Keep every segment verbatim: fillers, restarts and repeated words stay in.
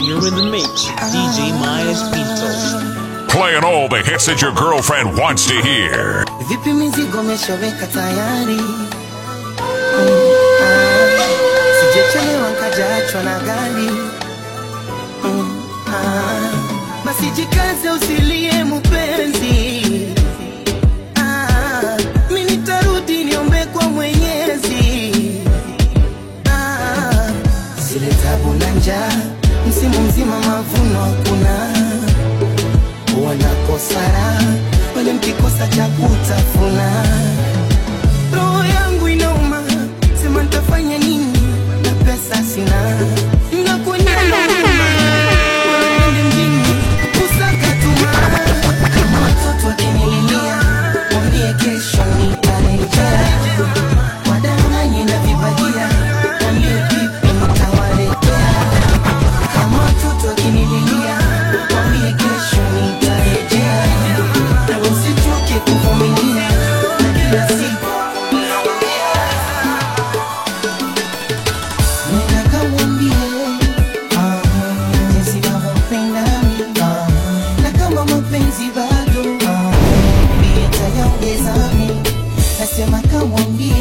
You're in the mix, D J Myers Pinto. Playing all the hits that your girlfriend wants to hear. Vipi mizigo umeshaweka tayari? Sijachelewa nkajaachwa na gari. Basi jikaze usilie mpenzi. Mimi nitarudi niombe kwa Mwenyezi. Zile tabu na njaa, msimu mzima mavuno hakuna. Wanakosara wale mkikosa cha kutafuna. Roho yangu inauma, sema nitafanya nini na pesa sina. Ninakuonyesha wewe mjini usaka tuma. Kama watoto wakinililia mwambie kesho nitarejea. Wadanganye na vibagia mwambie vipi nitawaletea. Kama watoto wakinililia mwambie kesho nitarejea. Na usichoke kuvumilia na kila siku nenda kamwambie jinsi ninavyopenda mimi. Na kama mapenzi bado mwambie tayaongeza mimi. Nasema kamwambie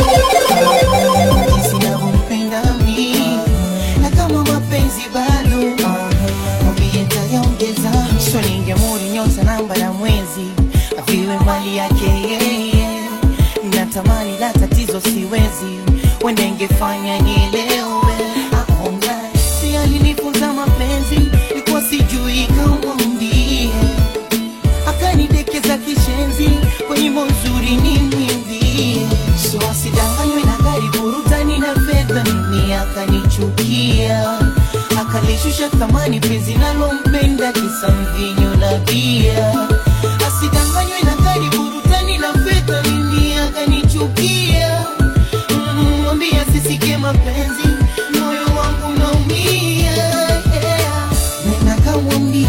jinsi ninavyopenda mimi. Na kama mapenzi bado mwambie tayaongeza mimi. So ningemuri nyota namba na mwezi aviwe mali yake yeye. Natamani la tatizo siwezi wende ngefanya nielewe. Aona si alinifunza mapenzi nilikuwa sijui kamwambie. Akanidekeza kishenzi kwa nyimbo nzuri nimwimbie. So asidanganywe na gari burudani na fedha mimi akanichukia. Akalishusha thamani penzi nalompenda kisa mvinyo na bia. Asidanganywe na gari burudani na fedha mimi akanichukia. Mwambie asisikie mapenzi moyo wangu unaumia. Nenda kamwambie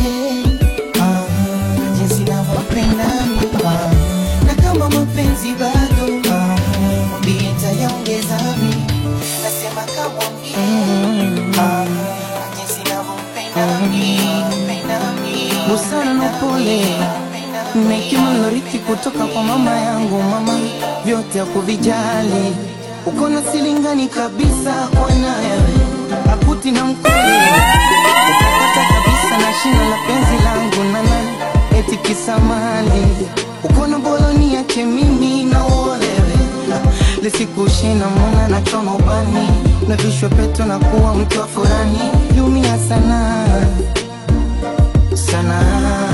jinsi ninavyopenda mimi. Na kama mapenzi bado mwambie tayaongeza mimi. Nasema kamwambie jinsi ninavyopenda mimi. Busara na upole na hekima nilorithi kutoka kwa mama yangu. Mama vyote hakuvijali, uko na silingani kabisa kwa nawe. Akuti na mkweli ukapata kabisa na shina la penzi langu na nani eti kisamali. Uko na boloni yake mimi na uolewe. Lisikushina mwana na choma ubani na vishwe peto na kuwa mtu wa furani. Lumia sana sana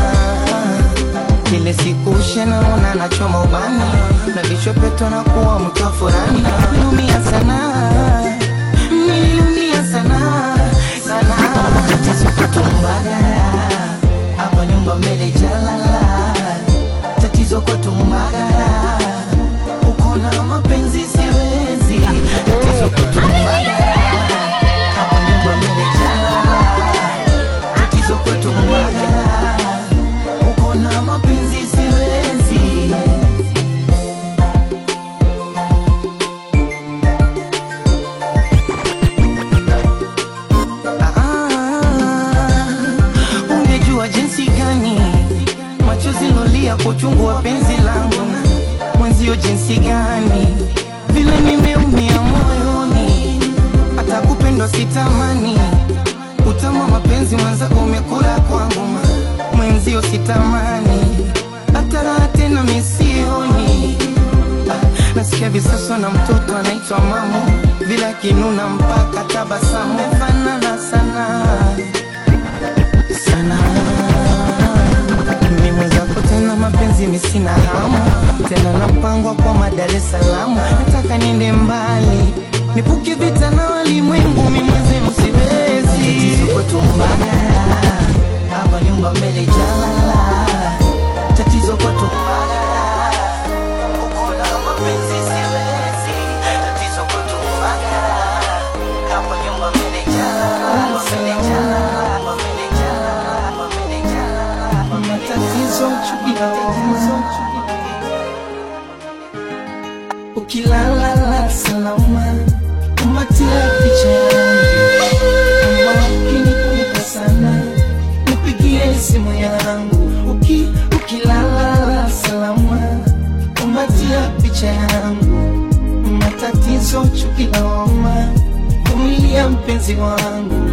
kile siku shena mwana na choma ubani na vishwe peto na kuwa mtu wa furani. Lumia sana nilumia sana sana. Tatizo kutumbagara hapa nyumba mbele jalala. Tatizo kutumbagara uko na mapenzi siwezi. Tatizo kutumbagara hapa nyumba mbele jalala. Tatizo kutumbagara uko na mapenzi siwezi. Ungejua jinsi gani machozi lolia kuchungu wa penzi langu. Mwenzio jinsi gani vile nimeumia moyoni. Hata kupendwa sitamani. Utama mapenzi mwanzako umekula kwangu. Mwenzio sitamani hata raha tena misioni. Nasikia visaso na mtoto anaitwa mamu. Vila kinuna mpaka tabasamu. Mefanana sana sana. Mimi mwenzako tena mapenzi misina hamu. Tena napangwa kwa Dar es Salaam. Nataka niende mbali nipuke vita na walimwengu. Mimi mwenzenu siwezi. Tatizo kutumbagara hapa nyumba mbele jalala. Tatizo kutumbagara uko na mapenzi siwezi. Tatizo kutumbagara hapa nyumba mbele jalala. Mbele jalala, mbele jalala, mbele jalala. Tatizo chuki, tatizo chuki. Ukilala la salama umatia picha yangu. Mama ukinikumbuka matatizo chuki lawama, vumilia mpenzi wangu.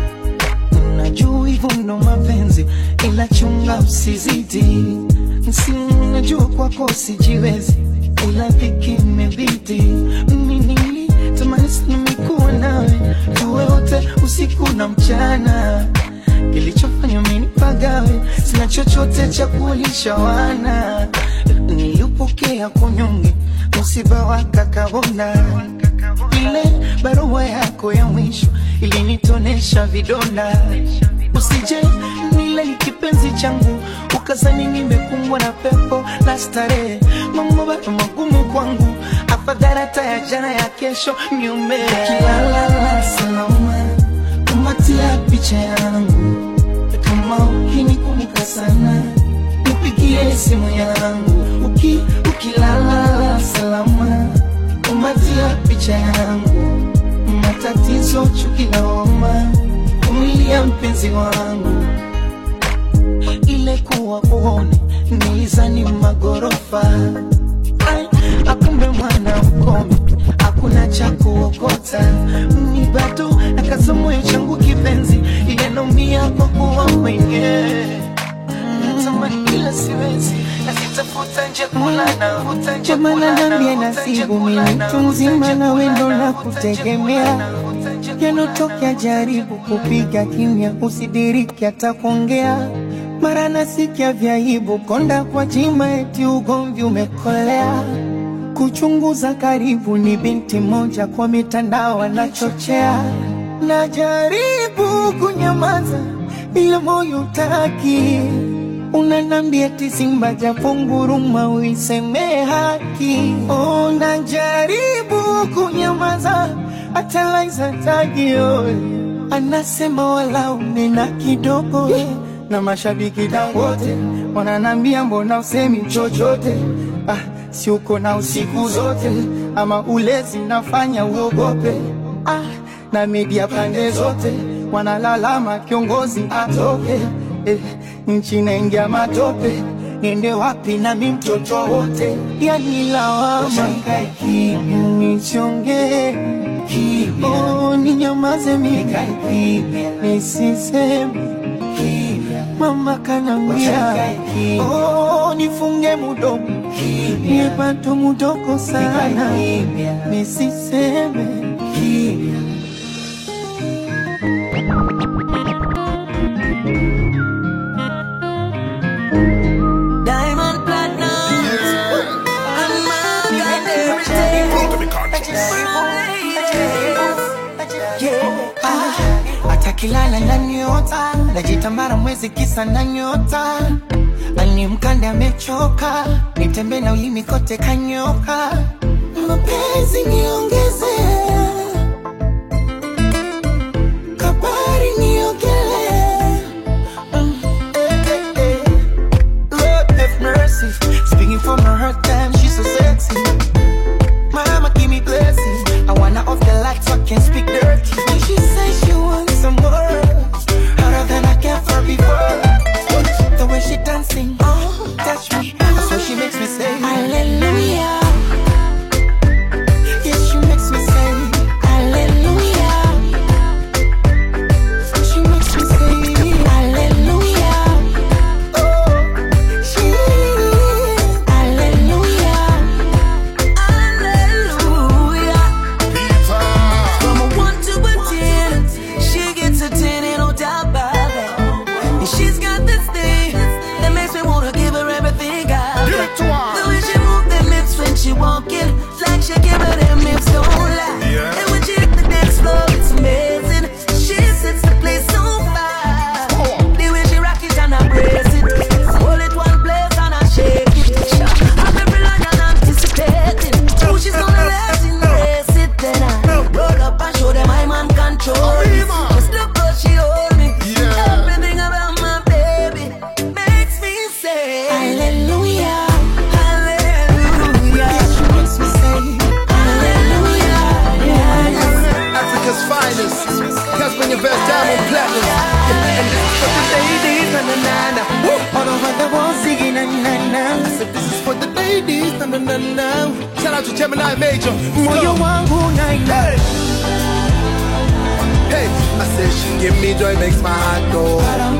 Najua hivyo ndo mapenzi, ila chunga usizidi. Si najua kwako sijiwezi, ila dhiki imebidi. Mimi nilitamani sana mikuwa nawe, tuwe wote usiku na mchana. Kilichofanya mimi nipagawe, sina chochote cha kulisha wana. Nilipokea kunyonge, msiba wakakabona. Ile barua yako ya mwisho ilinitonesha vidonda. Usije nile kipenzi changu, ukazani nimekumbwa na pepo la starehe. Mambo bado magumu kwangu, afadhali hata ya jana ya kesho niume. Kilala salama, kumatia picha yangu. Kama ukinikumbuka sana, nipigie simu yangu. Uki, ukilala salama, kumatia picha yangu. Matatizo chuki lawama, vumilia mpenzi wangu. Ile kuwa uone, nilizani magorofa. Ay, akumbe mwana ukome, hakuna cha kuokota. Ni bado nakaza moyo changu kipenzi, ile naumia kwa kuwa mwenye. Natamani ila siwezi, nasitafuta nje kulana, uta nje kulana. Nambia nasibu mimi tunzima na wendo na kutegemea. Yanotokea jaribu kupiga kimya, usidiriki hata kuongea. Mara nasikia vyaibu, konda kwa jima eti ugomvi umekolea. Kuchunguza karibu ni binti moja kwa mitandao anachochea. Najaribu kunyamaza ila moyo utaki. Unanambia eti simba japo nguruma uiseme haki. Oh, najaribu kunyamaza hata Liza tagio anasema wala unena kidogo. Na mashabiki dangote wananambia mbona usemi chochote. Ah, si uko na usiku zote, ama ulezi nafanya uogope. Ah, na media pande zote wanalalama kiongozi atoke. Eh, nchi naingia matope, niende wapi na mimi mtoto wote. Yani lawama nichonge, oh ninyamaze mimi nisiseme. Mama kanambia, oh nifunge mudomo, nipato mudoko sana, nisiseme. Diamond platinum, I'm got everything. Atakilala na nyota, najitambara mwezi kisa na nyota. Ani mkande amechoka, nitembe na ulimi kote kanyoka. Mapenzi niongeze, kabari niogele. mm, eh, eh, eh. Lord have mercy, speaking from her hurt time, she's so sexy. Mama give me blessing, I wanna off the lights so I can speak dirty. And she says she wants some more, harder than I can for before. The way she dancing, oh, touch me, that's what she makes me say hallelujah. Yeah, she makes me say hallelujah. She makes me say hallelujah. Oh, she hallelujah. Hallelujah. From a one to a ten, she gets a ten and no doubt about that. And she's got this thing that makes me wanna give her everything I got. The way she move them lips when she walking, like she give her them lips don't lie. Yeah. And when she hit the dance floor, it's amazing. She sets the place so fire. The way she rock it and I brace it, hold it one place and I shake it. I'm every line and anticipating who she's gonna let embrace it. Then I roll up and show them I'm on control. Just look how she hold me. Yeah. Everything about my baby makes me say hallelujah, hallelujah. She makes me say hallelujah, yeah. Africa's finest, Casper your best diamond platinum. Yeah, and this is for the ladies, na na na na. All over the world singing na na na. So this is for the ladies, na na na na. Shout out to Gemini Major. Moyo wangu give me joy, makes my heart go.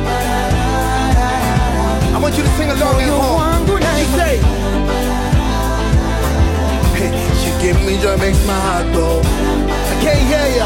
I want you to sing along at home. You say, she give me joy, makes my heart go. I can't hear ya.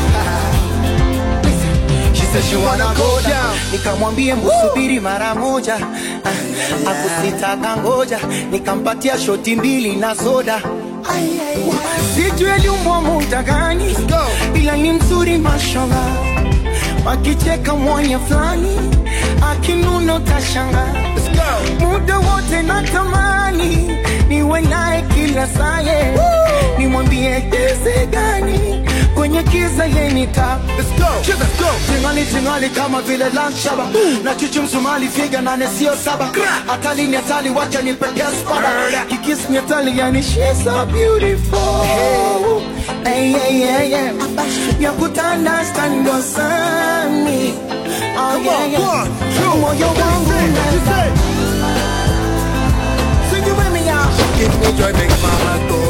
She said she wanna go down. Nikamwambie msubiri mara moja. Akusitaka ngoja. Nikampatia shoti mbili na soda. Sijui aliumbwa muda gani, ila ni mzuri mashallah. Wakicheka mwenye fulani, akinuna utashanga. Muda wote natamani niwe naye kila saa. Nimwambie kiasi gani kwenye kiza yeni tap. Let's go, let's go. Tingali tingali kama vile lanshaba. Na chuchu msumali figa na nesio saba. Atali ni atali wacha ni peke spada. Kikis ni atali yani she's so beautiful. Hey, hey, hey, hey. Ya kutanda stando sami. Oh yeah, yeah. Moyo wangu nenda. Sing it with me now. Give me joy, make my heart go.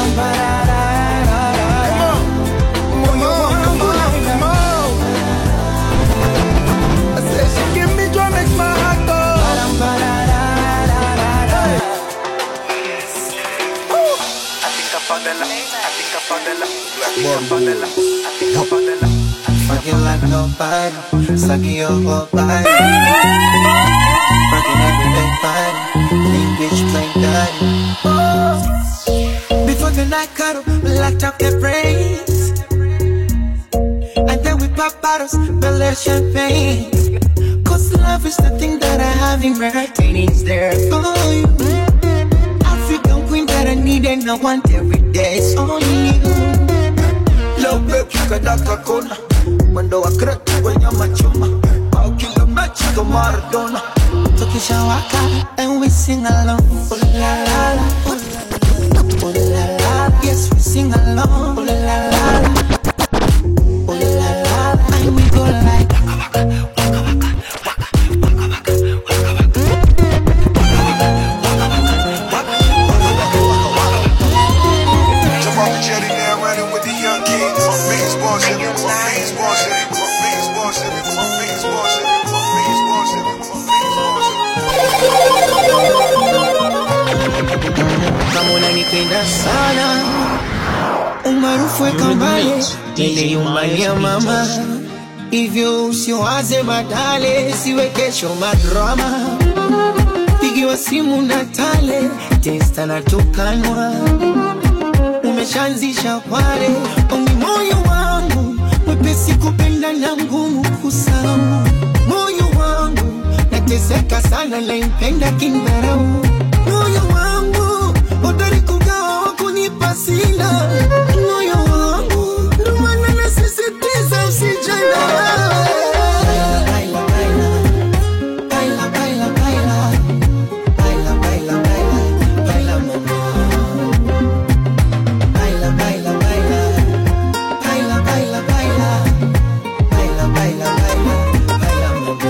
Fucking like nobody, sucking your whole body. Fucking everyday body, lean bitch plain daddy. Before the night cuddle, we locked up their brains. And then we pop bottles, belly champagne. Cause love is the thing that I have in my heart, and it's there for you. African queen that I need and I want every day, it's only you. Love break, you can knock a corner. Mwendo wa kreti kwenye machuma. Pao kila mechi to Maradona. Tukisha waka and we sing along. Oh la la la, oh la la. Yes we sing along. Oh la la la, oh la la. And we go like kama unanipenda sana, umaarufu weka mbali, niliumania mama. Hivyo usiwaze badale, siwe kesho madrama. Pigiwa simu na tale, testa na tukanwa. Umeshaanzisha pale, ongi moyo wangu mwepesi kupenda na ngumu kusamu. Moyo wangu nateseka sana, naipenda kindarau. Moyo wangu hodari kugawa wakunipa sina. Moyo wangu ndo maana nasisitiza usijana. Baila, baila, baila, baila, baila, baila, baila, baila, baila mama. Baila, baila, baila, baila, baila, baila, baila, baila, baila, baila mama.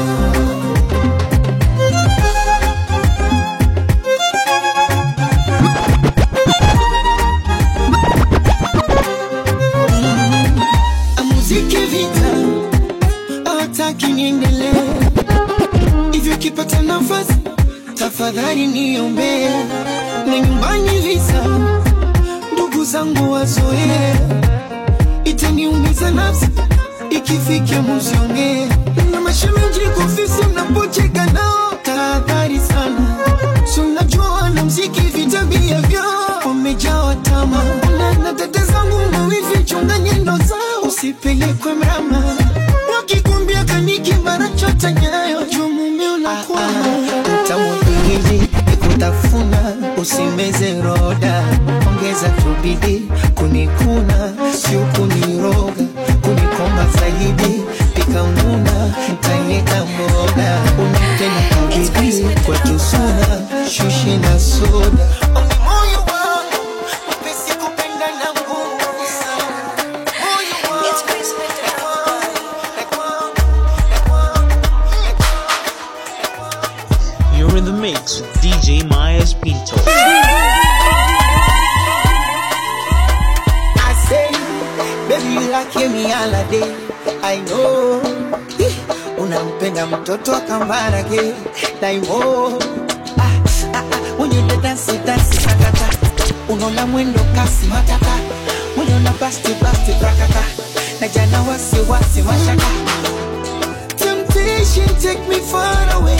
Muziki vita, hataki niendelee. Hivyo kipata nafasi, tafadhali niombe. Na nyumbani visa, ndugu zangu wazoe. Itaniumiza nafsi, ikifika muzione. Na mashemeji kufisi mnapocheka nao, tahadhari sana. So najua na mziki vitabia vyao, wamejawa tama. Na dada zangu mawivi chunga nyendo zao, usipelekwe mrama. Wakikumbia kaniki mara chota nyayo, juu mume unakwama. Utamu hivi ikutafuna, usimeze roda. Ongeza tubidi, kunikuna, siu kuniroga. Kunikoma zaidi, pika ununa, mtaineka mboga. Unipenda kabidi, kwa tusuna, shushi na soda. Moyo wangu, mpesi kupenda na ngumu sana. Moyo wangu, You're in the mix with D J Myers Pinto. I say, baby you like me all day. I know unampenda mtoto wa Kambarage Daimo. Ah, ah, ah, when you dance, dance, sakata. Unola mwendo kasi matata. When you na basti, basti, prakata. Na jana wasi, wasi, mashaka. Temptation take me far away.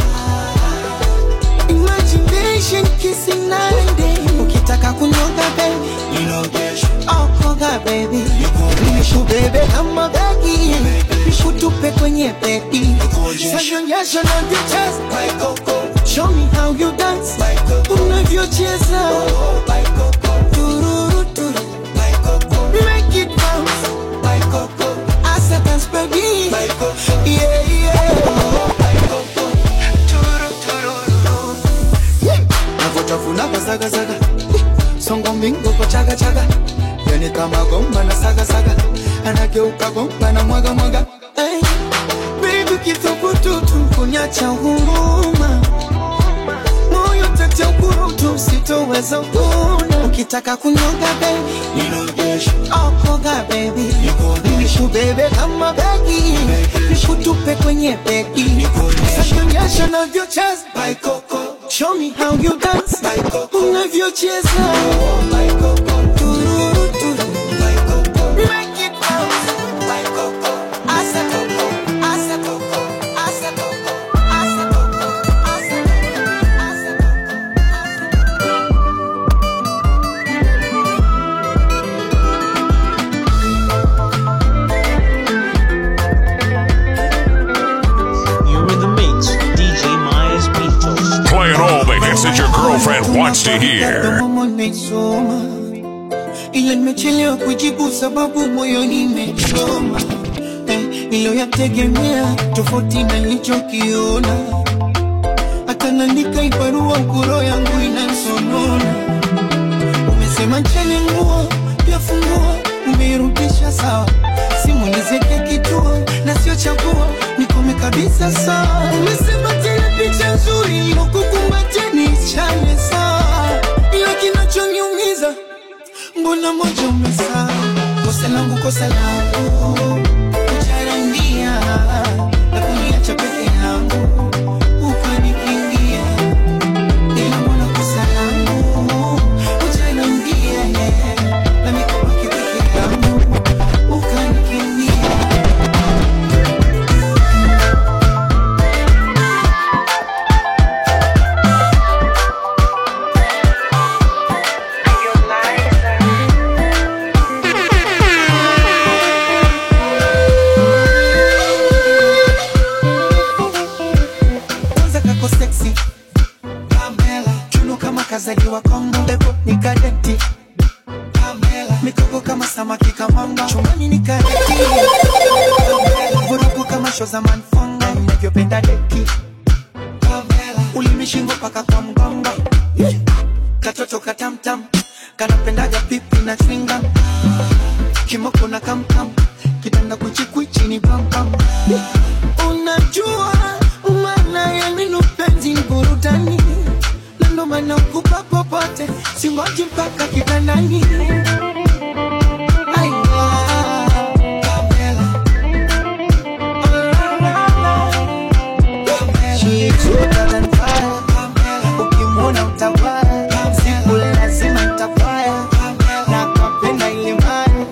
Imagination kissing night and day. Ukitaka kunyoga baby, you know gesho. Oh koga baby, you go nishu baby kama begi. Nishu tupe kwenye bedi. Sasho nyasho na the chest, my coco. Show me how you dance, my coco. Unavyocheza, my coco. Tururu turu, my coco. Make it bounce, my coco. Asa dance baby, my coco. Yeah yeah, my coco. Turu turu. Navotafuna kwa saga saga. Songo mingo kwa chaga chaga. Yani kama gomba na saga saga. Anageuka gomba na mwaga mwaga. Hey. Baby kithubutu kunyacha huruma. Moyo tatia ukurutu sitoweza kuna. Ukitaka kunyoga baby, ninogesho. Oh koga baby, nishu baby kama begi. Nishu tupe kwenye begi. Sasho nyasho na vyo chaz, my coco. Show me how you dance, my coco. Unavyocheza, my coco. Tururu turu, my coco. Make it bounce, my coco. Asa coco, asa coco, asa coco, asa coco, asa coco, asa You're in the mix with D J Myers Pinto. Playing all the hits that your girlfriend wants to hear. Ila nimechelewa kujibu sababu moyoni imechoma. Eh, ilo yategemea tofauti na nilichokiona. Hata naandika ibarua ukuro yangu inansonona. Umesema ncheni nguo, pia funguo, umeirudisha sawa. Simu nizeke kituo, na sio chaguo, nikome kabisa sawa. Umesema tena picha nzuri, nikukumbatia nichane sawa. Ila kinachoniumiza, mbona moja umesahau. Kosa langu, kosa langu, kucharangia na kuniacha peke yangu, ukanikimbia. Ila mbona kosa langu, kucharangia na nikabaki peke yangu, ukanikimbia. Kazaliwa Kongo, Ebo ni kadeti Pamela, mikoko kama samaki kamanga, chumani ni kadeti Pamela, vurugu kama show za manfonga, ninavyopenda deki Pamela, ulimishingo paka kwa mgongo yeah. Katoto katamtam, kanapendaga pipi na chwinga Kimoko na kamkam, kitanda kuchikwichi ni pam pam yeah. Unajua, umana ya ninu penzi ni burudani. Ndo mana ukupa popote, singoji mpaka kitandani. Ay, ah, Pamela. She is hotter than fire. Ukimwona utawaya, siku lazima nitafaya. Na kapenda ile maya.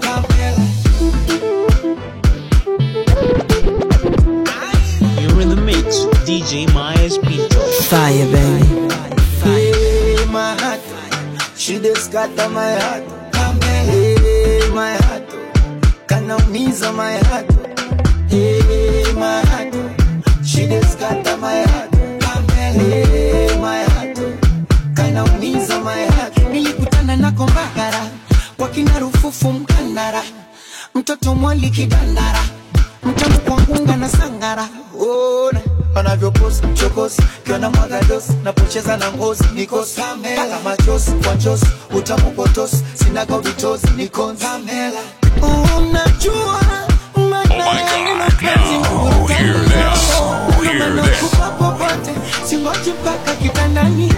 You're in the mix with D J Myers Pinto. Fire, baby. Hey, my heart, she just got on my heart. Hey, my heart, kanaumiza my heart. Hey, my heart, she just got on my heart. Hey, my heart, kanaumiza my heart. Nilikutana na Kombagara, kwa kina Rufufu Mkandara, mtoto mwali kidandara, mtamu kwa ngunga na sangara. Oh, wanavyopost chokos, kiona mwagados, napocheza na ngozi, nikos Pamela, machos, wanchos, utamu potos, sinaga uditos, nikon Pamela. Unajua, umana ya nina penzi Oh, hear this, oh, hear this. Kupa popote, singoji mpaka kitandani.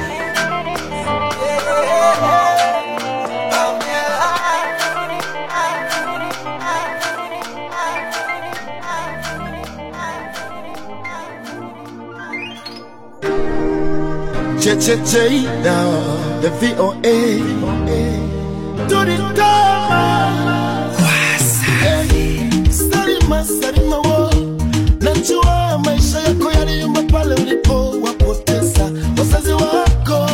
J J J now, the V O A. Do the dama. Salima, Salima wo. Najua maisha yako yaliyumba pale ulipo wapoteza wazazi wako.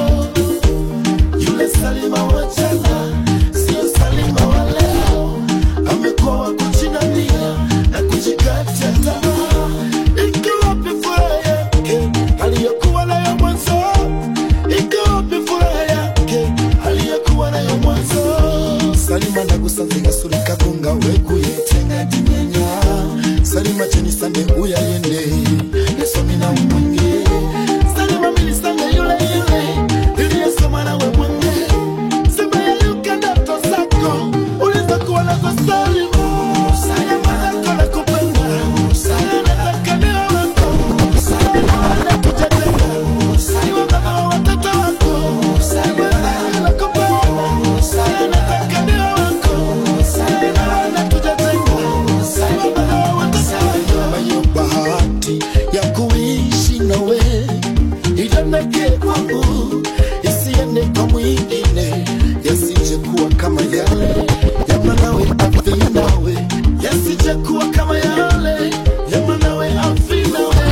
Yule Salima wa jana, sio Salima wa leo. Amekuwa wa kujinamia na kujikatia tamaa. Iko wapi furaha yake aliyokuwa nayo mwanzo? Iko wapi furaha yake aliyokuwa nayo mwanzo? Salima nagusanzika surika gunga wekuye tenga dimenya. Salima cheni sande uya yende Yesomi na umwenge. Salima mili sande yule yule ili Yesoma na we mwenge. Simba ya yuka ndato zako uliza kuwa na kwa Salima. Salima nako na kupenda. Salima nataka niwe wako. Salima nakujatenga. Salima baba wa watoto wako. Salima nakupenda. Salima nataka niwe wako. Salima nakujatenga. Salima baba wa watoto wako. Bahati ya kuishi nawe ijaneke kwangu, isiende kwa mwingine, yasije kuwa kama yale ya manawe afi nawe, yasije kuwa kama yale ya manawe afi nawe.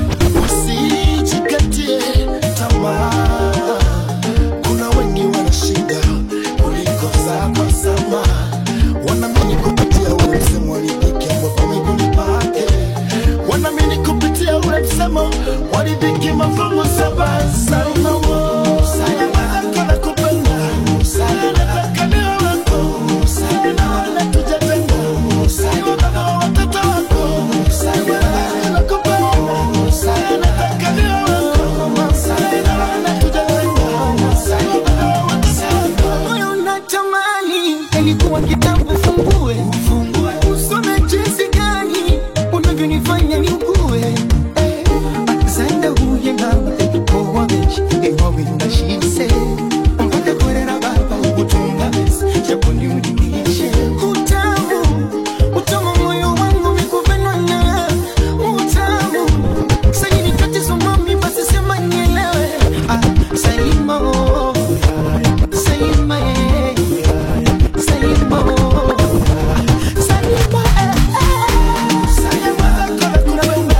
Usijikatie tamaa, kuna wengi wanashinda kuliko zako sama. Wanamini kupitia ule msemo walidhiki ambapo miguuni pake. Wanamini kupitia ule msemo walidhiki mafungu saba. Salima wo, Salima nako na kupenda. Salima nataka niwe wako. Salima natujatenga. Salima baba wa watoto wako. Salima nakupenda. Salima nataka niwe wako. Salima natujatenga. Salima baba wa watoto wako. Moyo unatamani ilikuwa kitabu fungue, fungue usome jinsi gani unavyonifanya niugue. Sanda huye ngamba kwa wengi ewa wenda shise mpaka kurera baba utunga besi japo ni udinishe. Utamu, utamu moyo wangu mikupendwa na utamu. Sani nikatizo mami basi sema nielewe. Ah, Salima oh, Salima eh, Salima oh, Salima eh, eh. Salima nako na kupenda.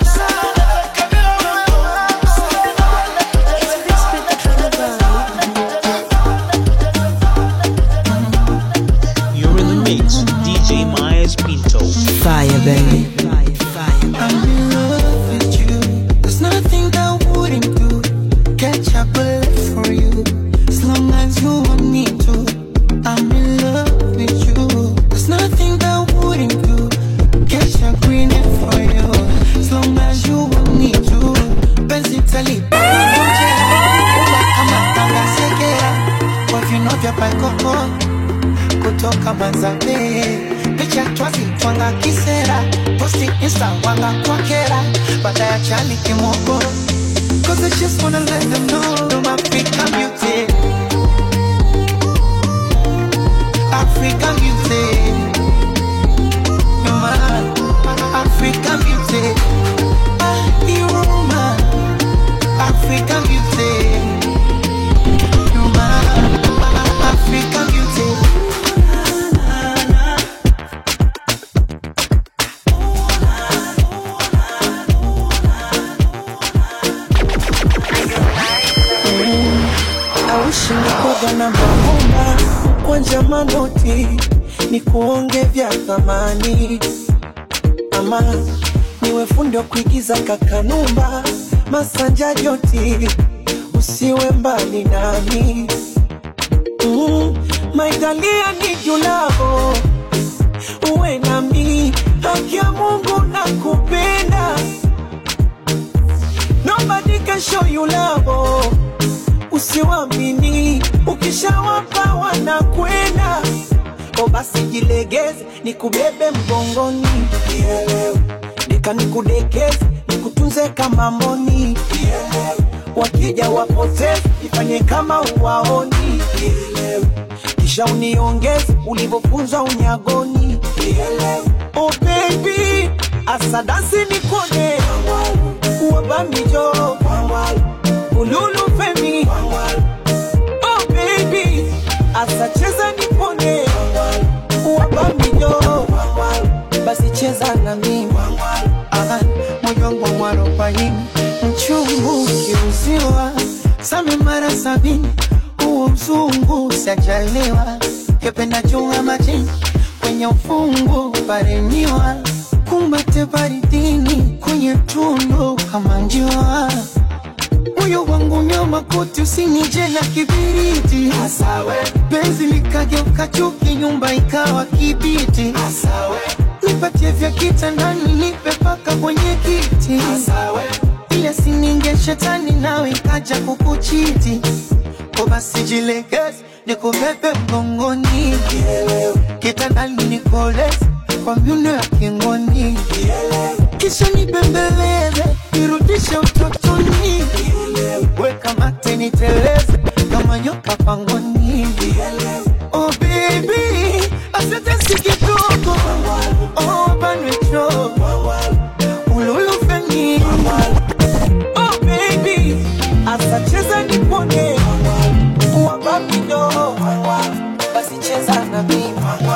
You're in the mix, D J Myers Pinto. Fire, baby. I'm in love with you. There's nothing that I wouldn't do. Catch up a life for you. As long as you want me to. I'm in love with you. There's nothing that I wouldn't do. Catch up green for you. As long as you want me to. Benzi tali pamoja. Uba kama tanga sekera. Kwa vino vya paikoko. Kutoka Manzabe. Picha twazi twanga kisera. Posti insta wanga kwa kera. Bada ya chali kimoko. Cause I just wanna let them know I'm African beauty. African beauty. You're my African beauty. Ah, you're my African beauty. You're my African beauty. Nikoga na mahomba kwanja manoti ni kuonge vya thamani, ama niwe fundi wa kuigiza kakanumba masanja joti usiwe mbali nami. mm, Maitalia ni julavo uwe nami, haki ya Mungu na kupenda. Nobody can show you love, usiwamini, ukishawapa wanakwenda. O basi jilegeze, nikubebe mgongoni, nika nikudekeze, nikutunze kama mboni. Wakija wapoteze, ifanye kama uwaoni. Kisha uniongeze, ulivofunzwa unyagoni. Oh baby, asadasi nikone, uwabamijo ululu fe asa cheza nipone uwabamido basi cheza na mimi aha moyo wangu mwarobaini mchungu kiuziwa same mara sabini uo mzungu sajaliwa kependa chunga majini kwenye ufungu pareniwa kumbate baridini kwenye tundu kama njiwa moyo wangu nyama kuti usinije na kibiriti asawe penzi likageuka chuki nyumba ikawa kibiti asawe nipatie vya kitandani nipe paka kwenye kiti asawe ile sininge shetani nawe kaja kukuchiti kwa basi jilegezi nikubebe mgongoni kitandani nikolezi kwa miuno ya kingoni kisha nibembeleze nirudishe utotoni weka mate niteleze kama nyoka pangoni oh baby asante sikitoko oh banwecho ululu fengi oh baby asacheza nipone uwababido basi cheza na mimi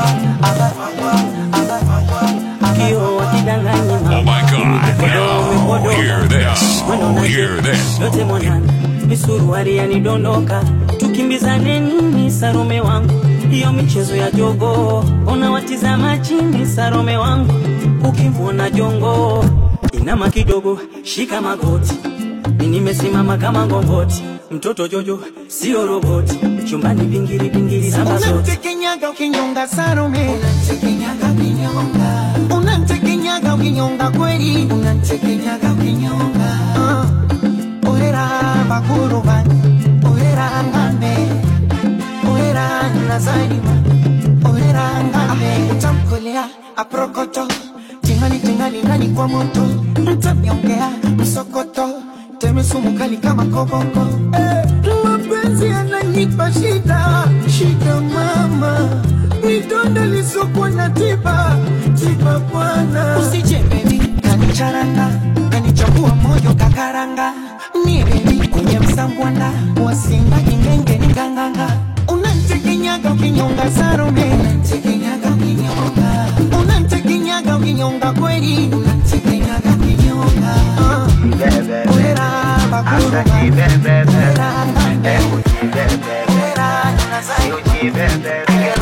Oh my God, now, hear this, hear this. Yote mwanana, misuruari yanidondoka. Tukimbizane nini Sarome wangu. Hiyo michezo ya jogo. Ona watizama chini Sarome wangu. Ukimwona jongo. Inama kidogo, shika magoti. Nimesimama kama ngongoti. Mtoto Jojo, sio roboti. Chumbani pingiri pingiri samba zote. Unantekenyaga ukinyonga Sarome. Unantekenyaga ukinyonga. Unantekenyaga ukinyonga kweli. Unantekenyaga ukinyonga. Uh, Orera bakurubani. Orera ngame. Orera nazarima. Orera ngame. Utamkolea aprokoto. Tingali tingali nani kwa moto. Mtamiongea msokoto. Teme sumu kali kama koboko. Eh, mapenzi yananipa shida. Shida mama. Midonda lisoko na tiba. Tiba bwana. Usije baby kanicharanga. Kanichambua moyo kakaranga. Ni baby kwenye msambwanda. Wasimba kingenge ni ganganga. Unantekenyaga ukinyonga Sarome. Unantekenyaga ukinyonga. Unantekenyaga ukinyonga kweli. Unantekenyaga ukinyonga. Uh. Uera bakuru bebe uera ngande uera nazai ujibebe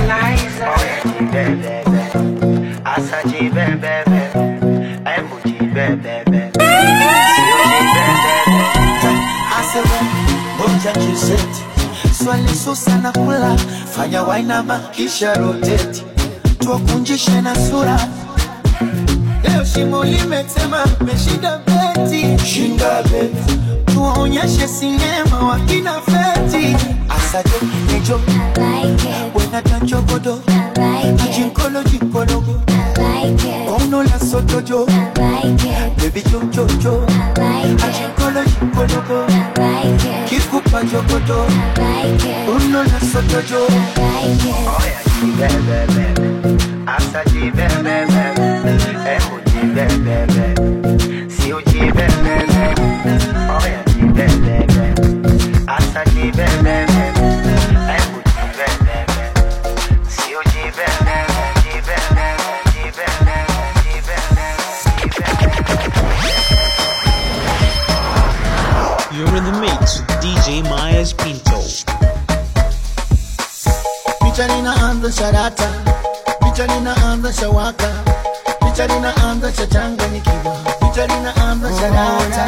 bebe asaji bebe emuji bebe asewe bonja kiseti swali susa na kula fanya wainama kisha rotate tuwakunjishe na sura leo shimo limetema meshida beti shinda beti tuwaonyeshe sinema wakina feti asajo nejo wena tanchogodo ajinkolo jinkologo ono la sotojo baby jojojo ajinkolo jinkologo kikupa jogodo ono la sotojo oya jibebebe asaji bebebe emuji bebebe si uji bebebe oya jibebebe asaji bebebe emuji bebebe si uji bebebe jibebebe jibebebe jibebebe. You're in the mix with D J Myers Pinto. Picha linaanza sharata, picha linaanza shawaka, picha linaanza chachanganyikiwa, picha linaanza sharata.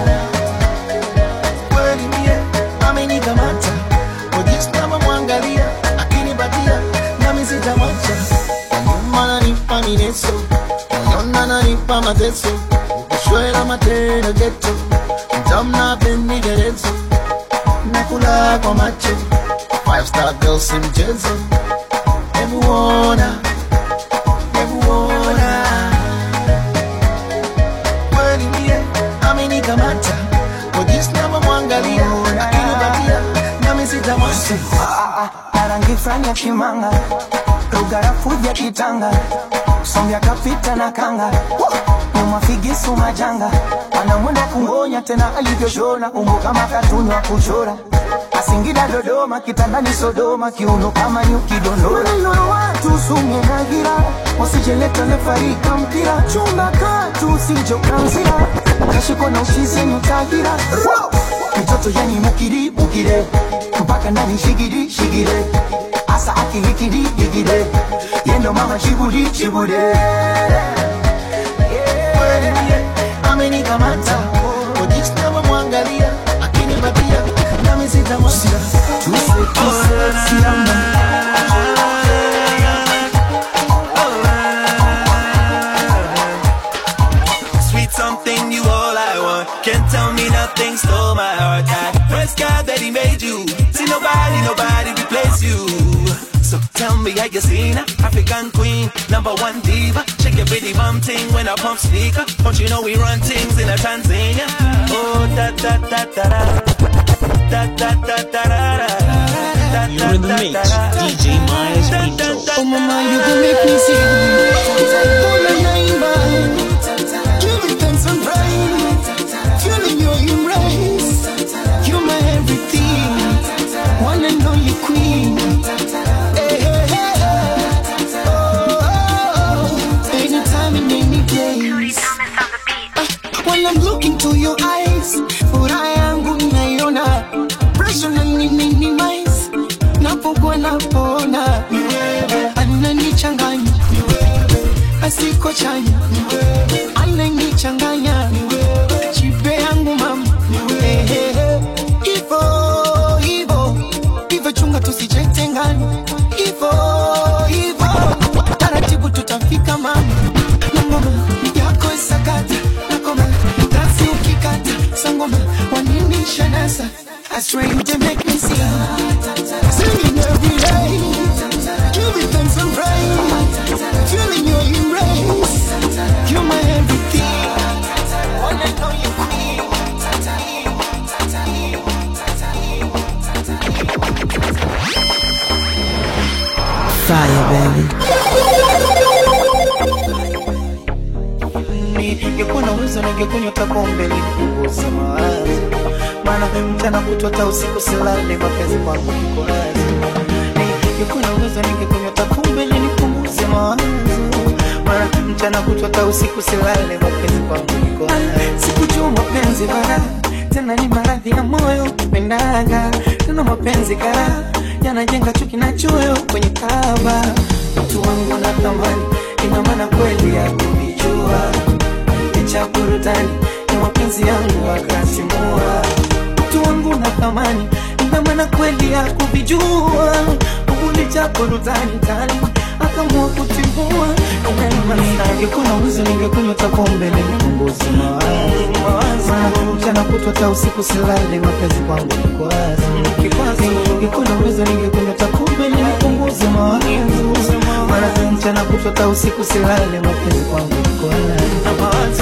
Kweli mie amenikamata, kujistama mwangalia, akinipatia nami sitamwacha. Nyuma nanipa mineso, moyoni ananipa mateso, ukishwela matendo geto, mtamna peni gerezo, nakula kwa macho. Five star girl si mchezo. Emuona, emuona. Kweli mie amenikamata, kujistama mwangalia, akinipatia nami sitamwacha. Arangi frani ya kimanga, rugara fuja kitanga, sombya kapita na kanga, nyuma figisu majanga, anamwenda kungonya tena alivyoshona, umbo kama katuni wa kuchora. Asingida Dodoma, kitandani Sodoma, kiuno kama nyuki dondora. Maneno ya watu sume na gira, wasijeleta lefarika mpira. Chunga katu usijokanzira, kashiko na ushize nyutagira. Mtoto yani mukiri, mukire, mpaka ndani shigiri, shigire. Asa akilikiri, ikire, yendo mama chiburi, chibure. Ameni kamata, ojista mwangalia, akini mapia, nami sita mwasira. Tuse, tuse, siyama. Sweet something, you all I want. Can't tell me nothing, stole my heart. I praise God that he made you. See nobody, nobody replace you. So tell me, how you seen her? African queen, number one diva. Shake your pretty bum ting when I pump sneaker. Don't you know we run things in a Tanzania? Oh, da da da da da da da da da da. You're in the mix, D J Myers Pinto. Oh mama, you gon' make me sing. All night, give me thanks and praise. Feeling your embrace. You're my everything. One and only queen. Hey, hey, hey. Oh, oh, oh. Anytime and any place. Uh, when I'm looking to your eyes, furaha yangu naiona. Pressure na minimize. Napokwa napona. Ananichanganya. Asiko chanya. Ananichanganya. Chipe yangu mama. Hey, hey, hey. Ivo, Ivo. Ivo chunga tusijitengane. Ivo, Ivo. Taratibu tutafika mama. Na ngoma yako isakata. Na koma dansi ukikata. Sangoma wanini shanasa. I swear you did make me sing. Singing every day. Give me thanks and praise. Feeling your embrace. You're my everything. Wanna know you queen. Fire, baby. Ningekuwa na uwezo ningekunywa pombe nipunguze mawazo. Maana mchana kutwa hata usiku silale, mapenzi kwangu kiko wazi. Ningekuwa na uwezo ningekunywa pombe nipunguze mawazo. Maana mchana kutwa hata usiku silale, mapenzi kwangu kiko wazi. Sikujua mapenzi bara, tena ni maradhi ya moyo kupendaga. Tena mapenzi kara, yanajenga chuki na choyo kwenye kaba. Mtu wangu na thamani, ina maana kweli ya kujua. Nicha burudani, na mapenzi yangu akasimua. Mtu wangu na thamani, ina maana kweli ya kuvijua. Ulicha burudani tali, akamua kutimua. Ningekuwa na uwezo ningekunywa pombe nipunguze mawazo. Mchana kutwa hata usiku silale, mapenzi kwangu kiko wazi. Ningekuwa na uwezo ningekunywa pombe nipunguze mawazo. Maana mchana kutwa hata usiku silale, mapenzi kwangu kiko wazi.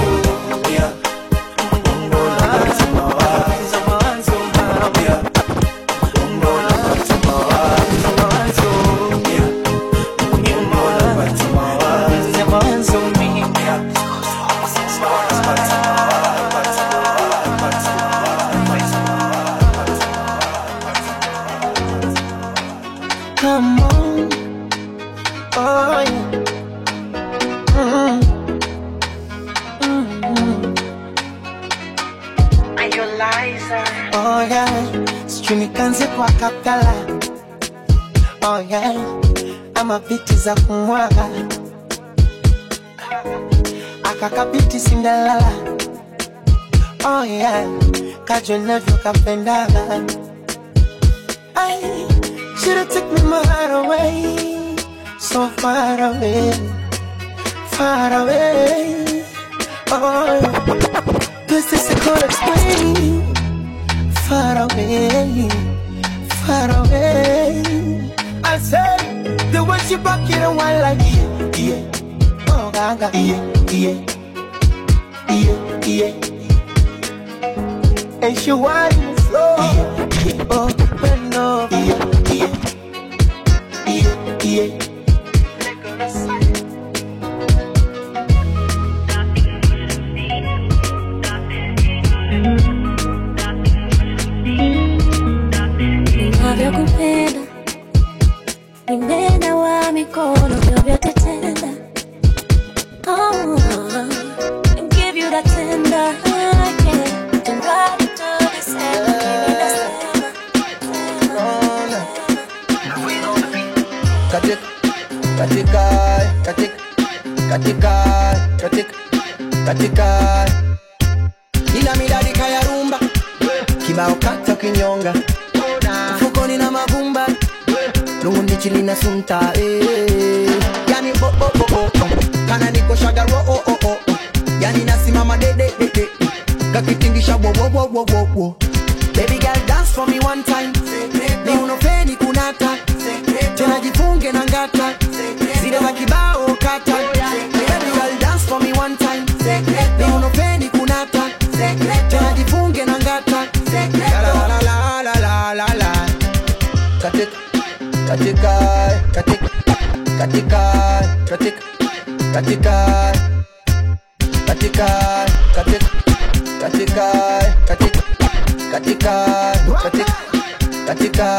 Come on, oh yeah. Mm-hmm. Mm-hmm. Are you Liza? Oh yeah, sijui kanze kwa kaptala. Oh yeah, ama biti za kumwaga. Akakabiti Cinderella. Oh yeah, kajo navyo kapendaga. Ay, should've took me my heart away, so far away, far away. Oh, this is a cold explain. Far away, far away. I said the way she back it and one like yeah, yeah. Oh, gaga, yeah, yeah, yeah, yeah. And she wants me slow, yeah, yeah. Oh, bend over, yeah, yeah. Yeah, yeah. katika katika katika ila midadika ya rumba kibao kata kinyonga fukoni na mavumba lungu nichili na sunta eh. Yani bo bo bo bo kana niko shagaro oh oh oh yani nasimama de de de de kakitingisha wo wo wo wo wo. Baby girl dance for me one time ni unofeni kunata tena jifunge na ngata zile za kibao kata. Baby girl dance for me one time ni unofeni kunata tena jifunge na ngata la la la la la la la katika katika katika katika katika katika katika katika katika katika katika katika katika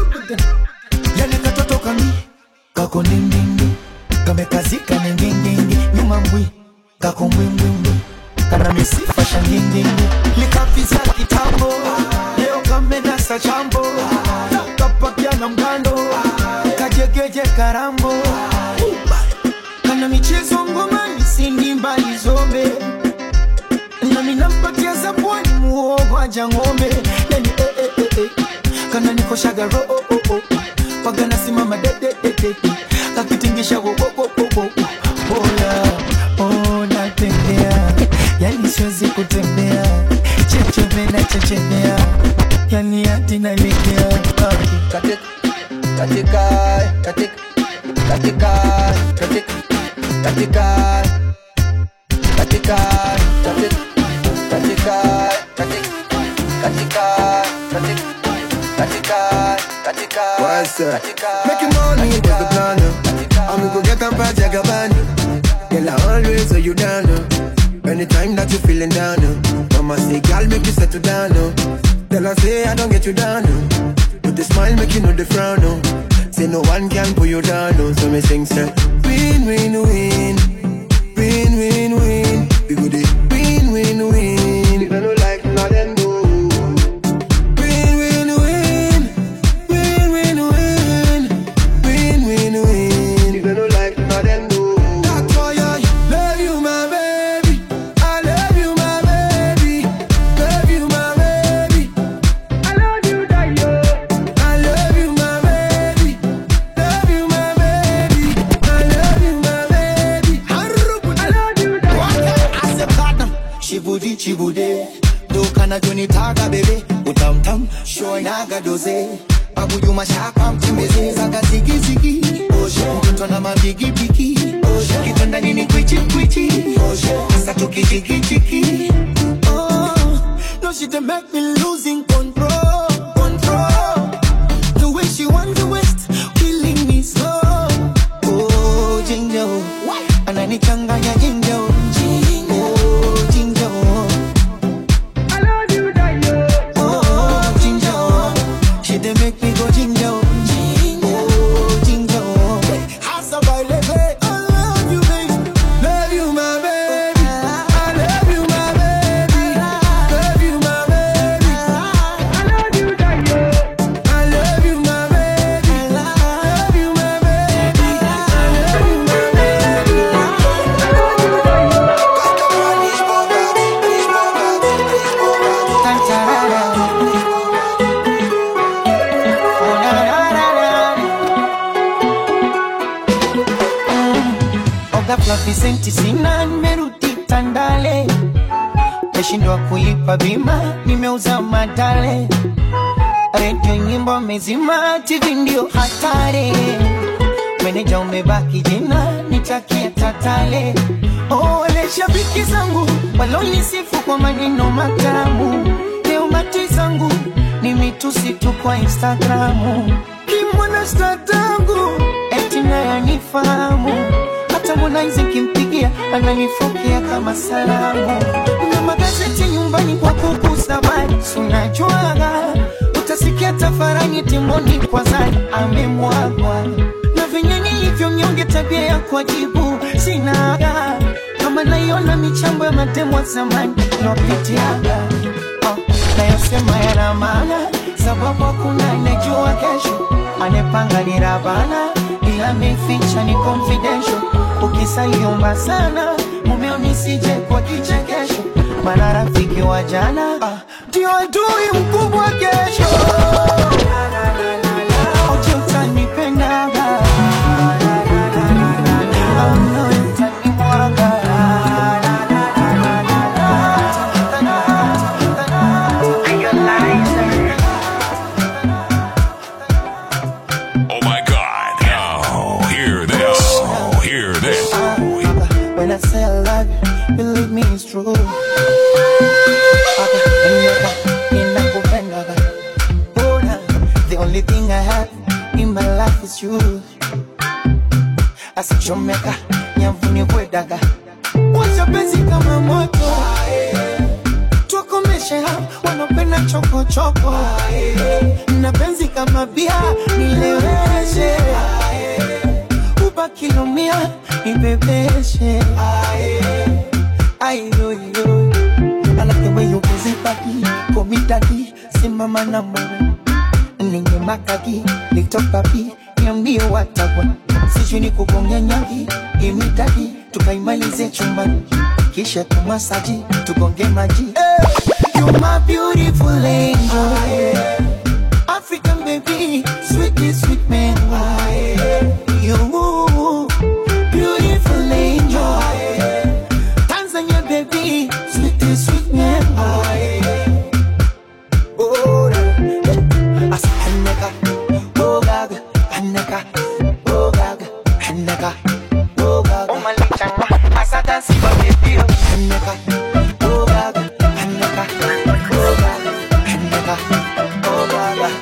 yani katoto kami kako ndindindi kamekazika ningindindi nyuma mbwi kako mbwimbwimbwi kana misifa shangindindi likafisa kitambo leo kamenasa chambo kapakia na mgando kajegeje karambo kana michezo ngomani sindi mbali zombe na minampatia zapwani muogo aja ngombe yani eh eh eh eh kana niko shagaro oh oh oh pagana simama de de de de kakitingisha wo wo wo wo bola oh natembea yani siwezi kutembea cheche na chechemea yani hadi nalegea katika katika katika katika katika katika katika katika katika katika katika what's up? Making money was the plan. I'm gonna go get a bad jagabani. Girl, I always hold you down. Anytime that you feeling down, mama say, girl, make you settle down. Tell her say I don't get you down. But the smile make you know the frown. Say no one can pull you down. So me sing say, win, win, win, win, win, win. We go dey win, win, win. If I don't like nothing, go. Win, win, win, win, win, win, win, win, win. If I don't like nothing, go. That's why I love you, my baby. I love you, my baby. Love you, my baby. I love you, Dayo. I love you, my baby. Love you, my baby. I love you, my baby. I love you, Dayo. I said platinum, shibudi chibude. Do kana joni taga bebe, utam tam, show naga doze. Babu yuma shaka mtimeze, zaga zigi zigi. Mtoto na mabigi bigi. Kitanda nini kwichi kwichi. Sasa tukijigi jigi. Oh, no she dey make me losing control, control. The way she want the west, killing me slow. Oh, jinjo, ananichanganya jinjo. Oh, jinjo. I love you, Dayo. Oh, jinjo. She dey make me go jinjo. Oh, jinjo. Hasa baile, babe. I love you, baby. Love you, my baby. I love you, my baby. Love you, my baby. I love you, Dayo. I love you, my baby. Love you, my baby. I love you, my baby. Oga fluffy senti sina nimerudi Tandale. Nashindwa kulipa bima nimeuza madale. Radio nyimbo mezima T V ndio hatari. Meneja umebaki jina nitakia tatale. Oh wale shabiki zangu walonisifu kwa maneno matamu. Leo mati zangu ni mitusi tu kwa Instagramu. Kimwana statangu eti naye nifahamu. Hata Harmonize kimpigia ananifokea kama salamu. Na magazeti nyumbani kwa kukusa bali unajuaga. Utasikia tafarani timboni kwa zani amemwagwa. Na venye nilivyo nyonge tabia ya kujibu sinaga. Kama naiona michambo ya matemo zamani lopitiaga. Oh, nayosema yana maana sababu hakuna anejua kesho. Anepanga ni rabana ila meficha ni confidential. ukisaliomba sana mumeo nisije kwa kichekesho, maana rafiki wa jana ndio ah, adui mkubwa kesho. Oje utanipendaga, when I say I love you, believe me it's true. The only thing I have in my life is you. Asichomeka, nyavuni kwedaga. Wacha penzi kama moto, tukomeshe hao wanopenda choko choko. Na penzi kama bia, nileweshe kilomia nibebeshe. Ayo yo, I like the way you busy body, komi daddy, simama na mwe. Ninge makaki, little papi, niambie watagwa. Sijui ni kugonga nyangi, imi daddy, tukaimalize chumbani. Kisha tumasaji, tugonge maji. Hey, you're my beautiful angel, African baby, sweetie sweet man. You beautiful angel, Tanzania baby, sweet sweet man. Oh, as Haneka, oh gaga, Haneka, oh gaga, Haneka, oh gaga. Oh my little, as I dance for baby, Haneka, oh gaga, Haneka, oh gaga, Haneka, oh gaga.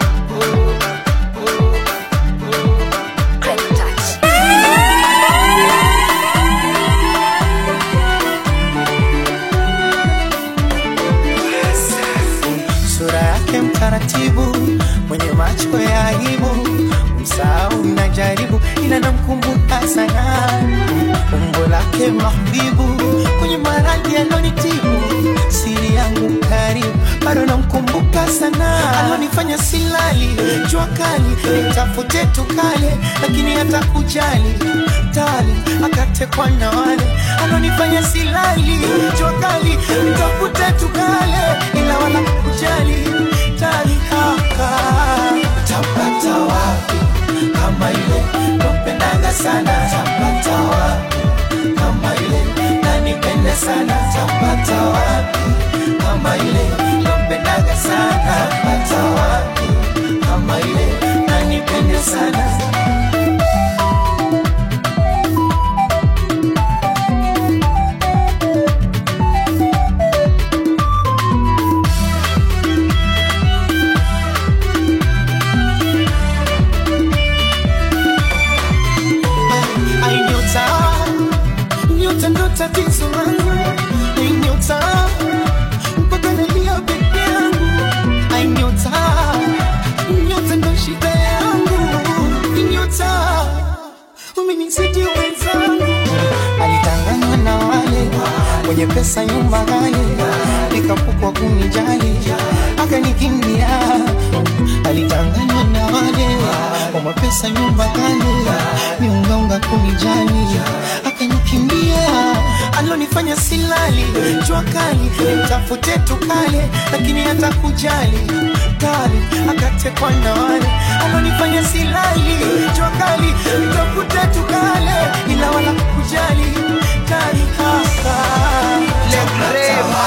Taratibu, mwenye macho ya aibu, msahau na jaribu, ila namkumbuka sana. Umbo lake mahbibu, kwenye maradhi alonitibu, siri yangu karibu, bado namkumbuka sana. Alonifanya silali, jua kali, nitafute tukale, lakini hata kujali tali, akatekwa na wale. Alonifanya silali, jua kali, nitafute tukale, ila wala kujali tali haka. Tapata wapi kama ile napendaga sana? Tapata wapi kama ile nanipenda sana? Tapata wapi kama ile napendaga sana? Tapata wapi kama ile nanipenda sana? Tatizo langu ni nyota, mpaka nalia peke yangu. Ai nyota, nyota ndo shida yangu. Nyota, umenizidi wenzangu. Alitanganywa na wale wenye pesa nyumba ghali, nikapukwa kunijali, akanikimbia. Alitanganywa na wale wenye pesa nyumba ghali, miungaunga kunijali, akanikimbia. Alonifanya silali, jua kali, nitafute tukale, lakini hata kujali tali, akatekwa na wale. Alonifanya silali, jua kali, nitafute tukale, ila wala kujali tali haka. Lekrema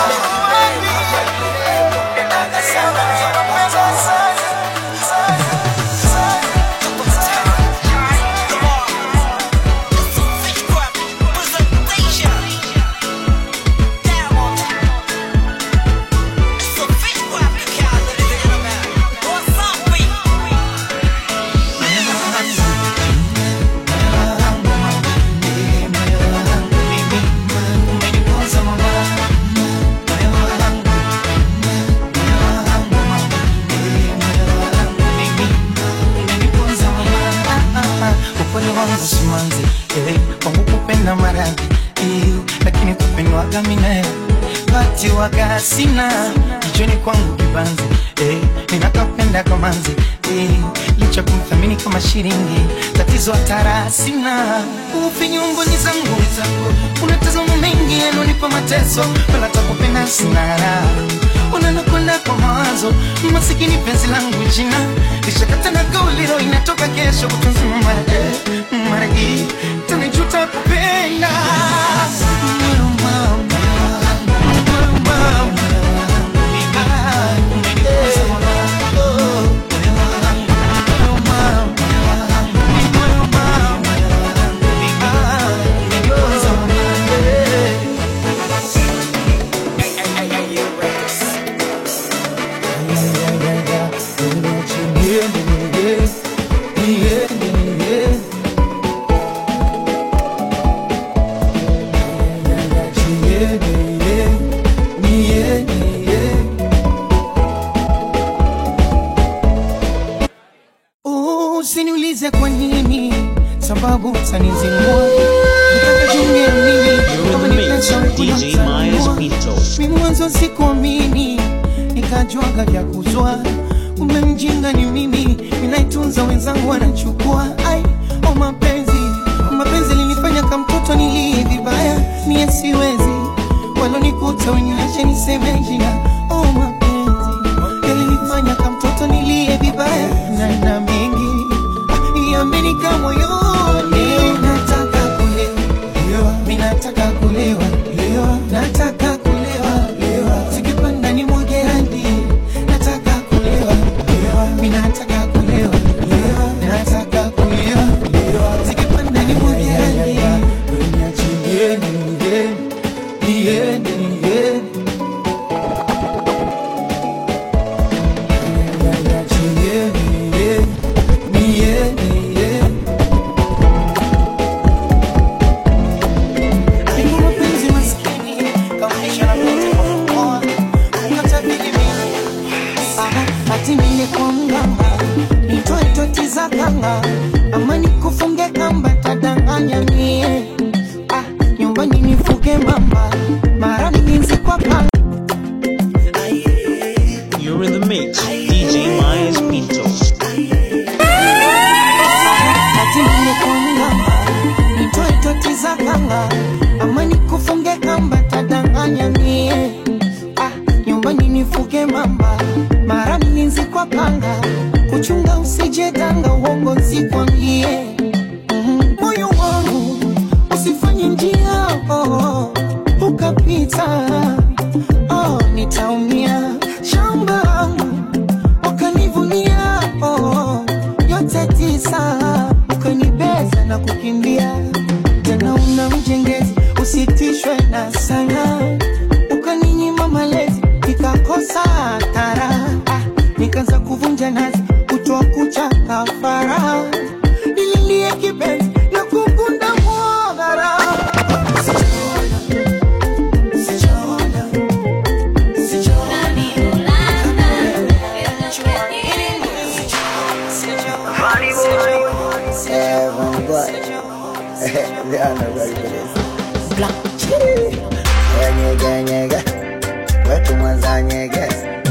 simanzi, eh, kwangu kupenda maradhi, eh, lakini kupendwaga mimi naye Bati waga sina kichwani kwangu kibanzi eh, ninakapenda kamanzi eh, licha kumthamini kama shilingi tatizo hatara sina. Ufinyunguni zangu unatazama mengi yanonipa mateso, wala takupenda sina raha, unanakwenda kwa mawazo masikini penzi langu jina lishakata na kauli roho inatoka kesho kutunzima mara eh, mara hii tanijuta kupenda. Usiniulize kwa nini, sababu utanizingua. Nikakajumia mimi kama ni pesa D J Myers Beato. Mimi mwanzo sikuamini, nikajuaga vya kuzua. Umemjinga ni mimi, ninaitunza wenzangu wanachukua. Ai, oh mapenzi, mapenzi linifanya kama mtoto nilie vibaya. Mie siwezi, walonikuta weniache niseme jina. Oh mapenzi, yalinifanya kama mtoto nilie vibaya. Na na mengi yamenika moyoni, nataka kulewa, mimi nataka kulewa, nataka kulewa, sikipanda ni mwage hadi, nataka kulewa, mimi nataka kulewa, nataka kulewa, sikipanda ni mwage hadi, niachie niende, niende niende. Ama nikufunge kamba tadanganya mie, ah, nyumbani nifuge mamba mara nyingi kwa panga. You're in the mix, D J Myers Beato. Ati nimekonga nitoe toti za kanga, ama nikufunge kamba tadanganya mie, ah, nyumbani nifuge mamba mara nyingi kwa panga. Kuchunga usije danga uongo nsikwambie, mm, moyo wangu usifanye njia oh, ukapita oh, nitaumia. Shamba wangu wakanivunia oh, yote tisa ukanibeza na kukimbia. Tena una mjengezi usitishwe na sana, ukaninyima malezi nikakosa tara, ah, nikaanza kuvunja nazi kutoa kucha kafara, nililie kipenzi na kukunda mwagara. Sijaona, sijaona, sijaona Seven boy. They are not ready for this. Black chili. Nyega nyega. Wetu mwanza nyega.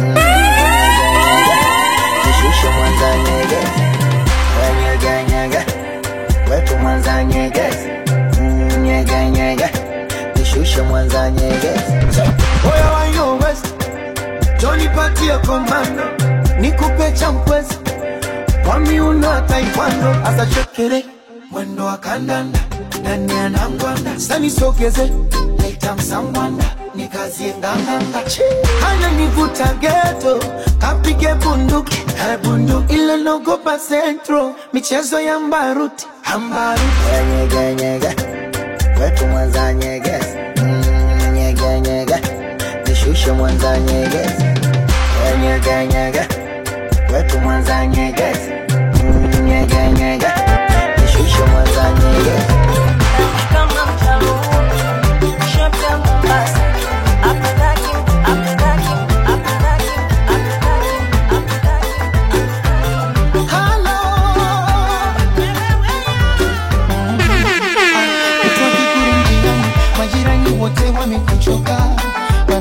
Nishushe mwanza nyega. Nyega nyega. Wetu mwanza nyega. Nyega nyega. Nishushe mwanza nyega. Oya wa yo west, Johnny patia komando, nikupe champwezi kwa miuno ya taekwondo. Asa chekere mwendo wa kandanda, nani anangwanda, sani sogeze leta msangwanda, nikazie nganganga. Hana nivuta ghetto, kapige bunduki, hai bunduki ila nogopa centro, michezo ya mbaruti, ambaruti. Nyega nyega. Wetu mwanza nyega. Nyega nyega. Nishushe mwanza nyega. Nyega nyega. Wetu mwanza nyega. Nyega nyega. Nishushe mwanza nyega. Kama mtalo, shopta Mombasa. Apataki, apataki, apataki, apataki, apataki. Hello. Majirani wote wamekuchoka,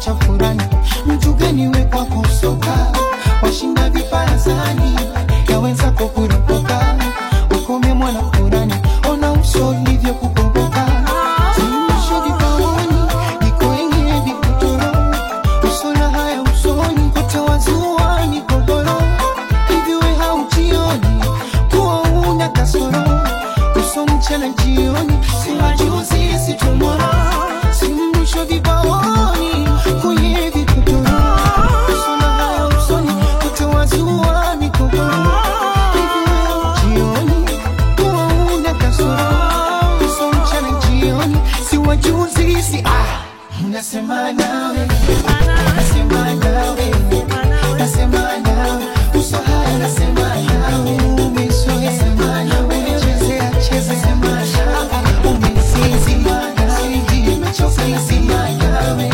cha furani. Mtu gani weka kusoka, washinda viparazani, yaweza kukuropoka, ukome mwana furani, ona uso ulivyo kukumbuka. Zimusho vipaoni, niko enye vikutoro, usona haya usoni, kote wazua ni kogoro. Hiviwe haujioni, kuwa una kasoro, uso mchana jioni, siwajuzi si tomorrow. Zimusho vipaoni, kwenye vikutoro, usona haya usoni, kote wazua ni kogoro. Hiviwe haujioni, kuwa una kasoro, uso mchana jioni, siwajuzi si ah. Nasema nawe, nasema nawe, nasema nawe, uso haya nasema nawe, umezoea sema nawe, umechezea cheza sema nawe, umesizi nawe, nimechoka sema nawe.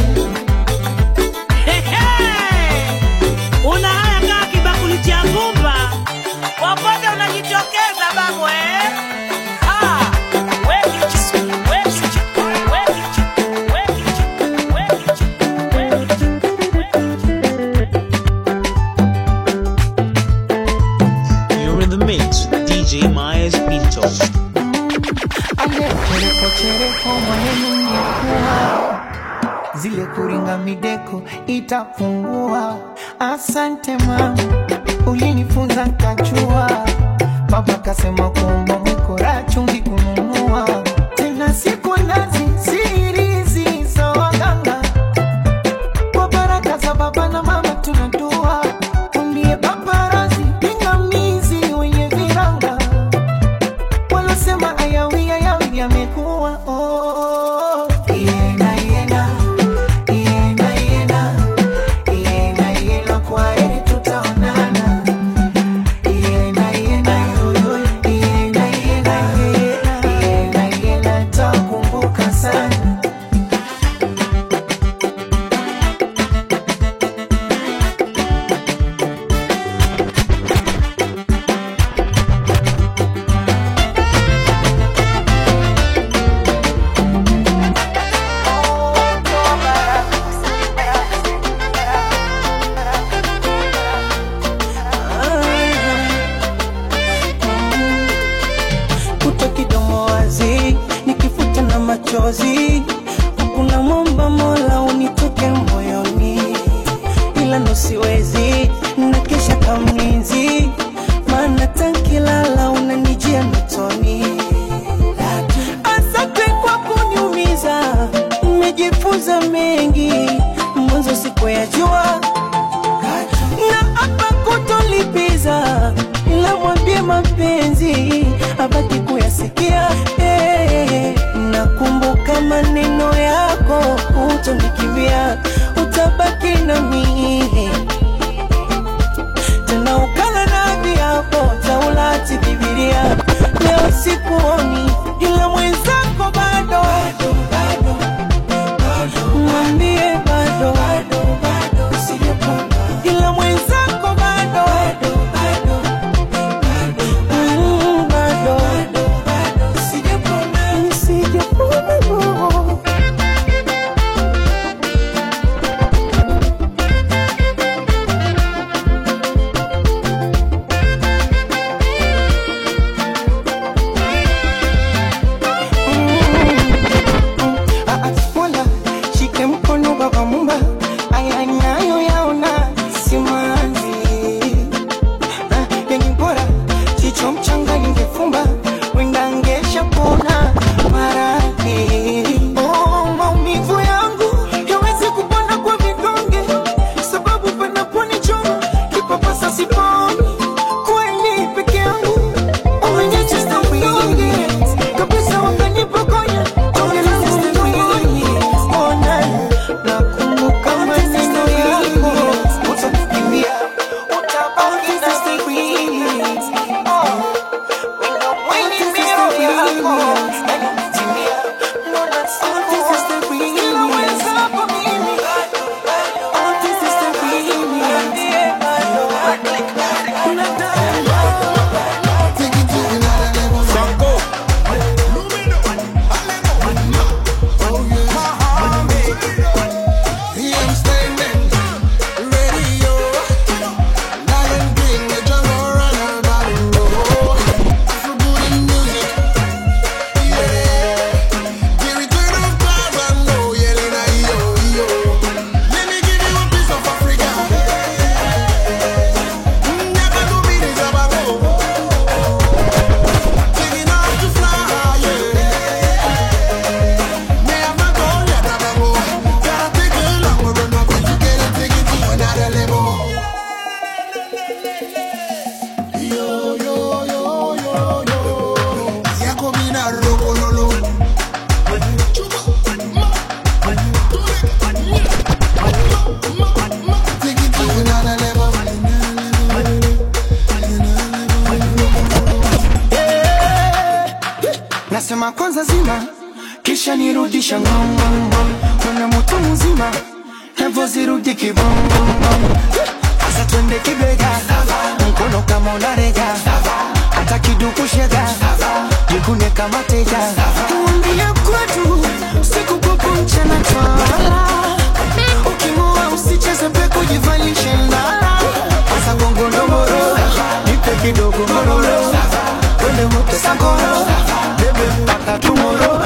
Una haya kaa kibakuli cha ngumba, wapote unajitokeza babu eh? Ah, weki chisu, weki chisu, weki chisu, weki chisu, weki chisu, weki chisu. You're in the mix with D J Myers Pinto. Ale chereko chereko maneno nyekuwa, zile kuringa mideko itapungua. Asante mama, ulinifunza nkachua. Baba kasema kuomba mwikora chumvi kununua. Tena siku nazi sirizi za waganga, kwa baraka za baba na mama tunadua. Umbie paparazi pingamizi wenye viranga, walosema ayawi ayawi yamekuwa oh. Iena iena, iena iena, iena iena, kwa heri tutaonana. Iena iena, iena iena, iena iena, takumbuka sana. Kuto kidomo wazi, nikifuta na machozi, hakuna mwomba Mola unitoke moyoni, ila ndo siwezi, nakesha kamlinzi, maana tankilala unanijia mitoni. Asante kwa kuniumiza, nimejifunza mengi, mwanzo sikuyajua, na hapa kutolipiza, ila mwambie mapenzi abaki kuyasikia. Hey, nakumbuka maneno yako, utonikimbia, utabaki na mimi, tena ukala na viapo taulati Biblia. Leo sikuoni, ila mwenzako bado, mwambie bado, ila mwenzako bado, mm, bado, sijapona, sijapona. ngoma kwanza zima, kisha nirudisha ngoma. Kuna mtu mzima, hevo zirudi kibongo. Asa twende kibega, mkono kama unarega, hata kiduku shega, jikune kama teja. Tuambia kwetu, siku kupu mchana twala, ukimua usicheze peku jivalishe ndala. Asa gongo ndomoro, nipe kidogo mororo, twende mote sangoro, bebe mpaka tumoro.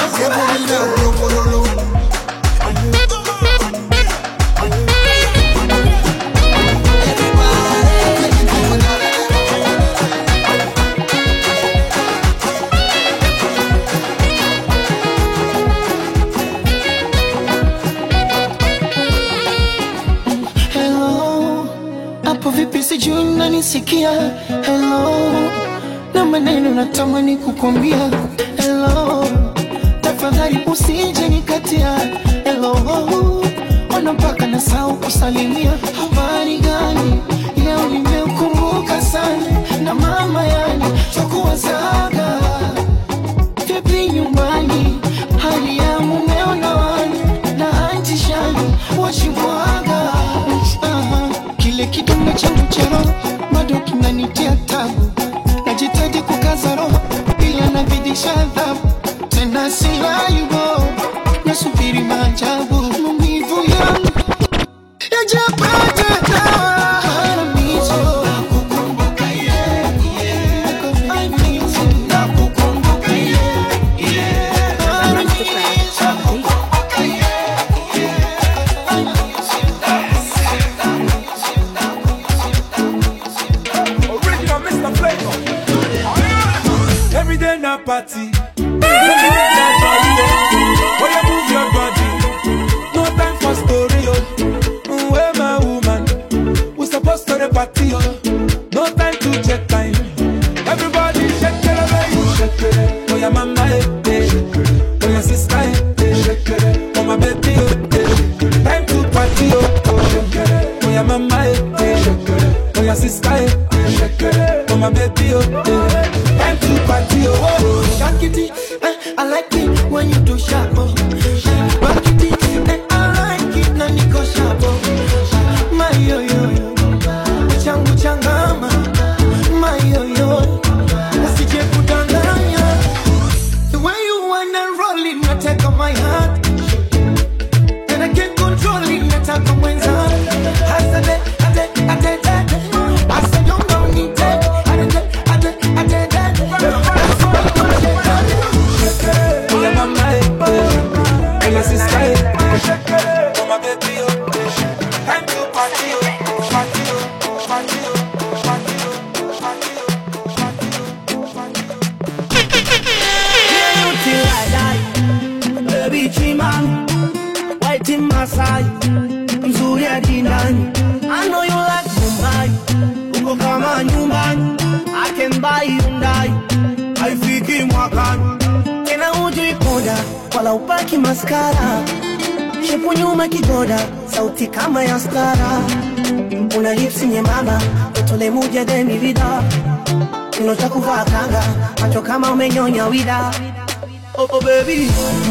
Sijui unanisikia, hello, na maneno natamani kukwambia, hello, tafadhali usije nikatia, hello, wanapaka na sau kusalimia. Habari gani, leo nimeukumbuka sana, na mama yani, tukuwazaga vipi nyumbani, hali ya mumeo na wani, na anti shani, wachimwaga. Kile kidume changu cha roho bado kinanitia tabu, najitahidi kukaza roho ila nabidisha adhabu. Tena silayubo, nasubiri maajabu, maumivu yangu yajapata dawa. Nakukumbuka yeah, yeah, I miss you. Nakukumbuka yeah, yeah, I miss you. Nakukumbuka yeah, yeah, I miss you. Every day na party, every day na party. Where you move your body, no time for story. Oh, where my woman, we supposed to the party. Oh, no time to check time. Everybody shake it, baby, shake it. Oh, your mama, eh, oh, your sister, eh, oh, my baby, eh. Time to party, oh, oh, your mama, eh, oh, your sister, eh, oh, my baby, oh. Time to party, oh, Shakity, eh, I like it when you do sharp, oh. Bakity, eh, I like it na niko sharp, oh. My yo yo yo, changu changama. My yo yo, usije kudanganya. The way you wanna roll it, nataka my heart, and I can't control it, nataka mwenza. Hasade, ade, ade, ade, asa yonga unite, ade, ade, ade, ade. I know you like Mumbai, uko kama nyumbani, I can buy you Hyundai, haifiki mwakani. Tena hujui koda, wala upaki maskara, shepu nyuma kigoda, sauti kama ya stara. Una hipsi nyembamba, utole muja demi vida, kino cha kuvaa kanga, macho kama umenyonya wida. Oh, oh baby,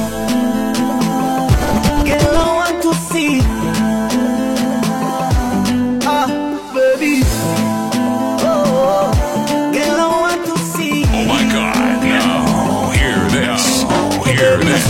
girl I want to see. Ah, baby. Oh, girl I want to see. Oh my God, now hear this, hear this.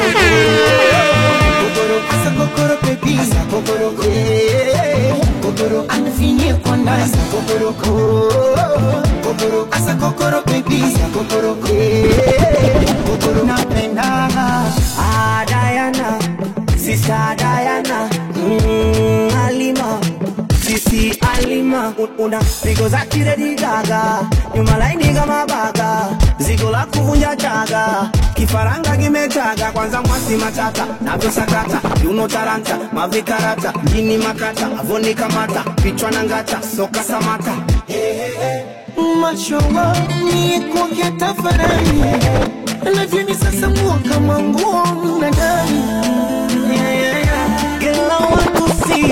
Kokoro, asa kokoro baby, asa kokoro, yeah. Kokoro, anafinyia kwa ndani, asa kokoro, kokoro, asa kokoro baby, asa kokoro, yeah. Kokoro, napenda. Ah, Diana, sister Diana, mm, Alima, sisi Alima. Una pigo za kiredi gaga, nyuma laini kama baga, zigo la kuvunja chaga, kifaranga kimechaga, kwanza mwasi matata, navyo sakata, yuno taranta, mavikarata, jini makata, avoni kamata, pichwa na ngata, soka samata. Hey, hey, hey. Machowa, ni kuke tafarani, Lavyeni sasa mua kama nguo na ndani. Yeah, yeah, yeah. Girl, I want to see.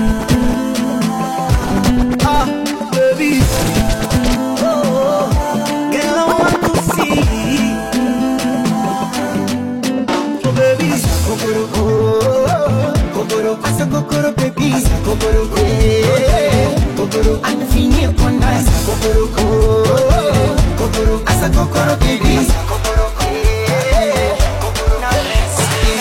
Ah, baby. Oh, girl, I want to see. kokoro, oh, kokoro, asa kokoro baby, asa kokoro, eh, kokoro, anafinyia kwa ndani, asa kokoro, oh, kokoro, asa kokoro baby, asa kokoro, eh, kokoro, now let's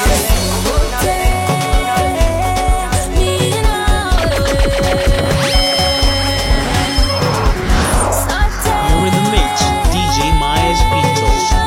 You're in the mix, D J Myers Pinto.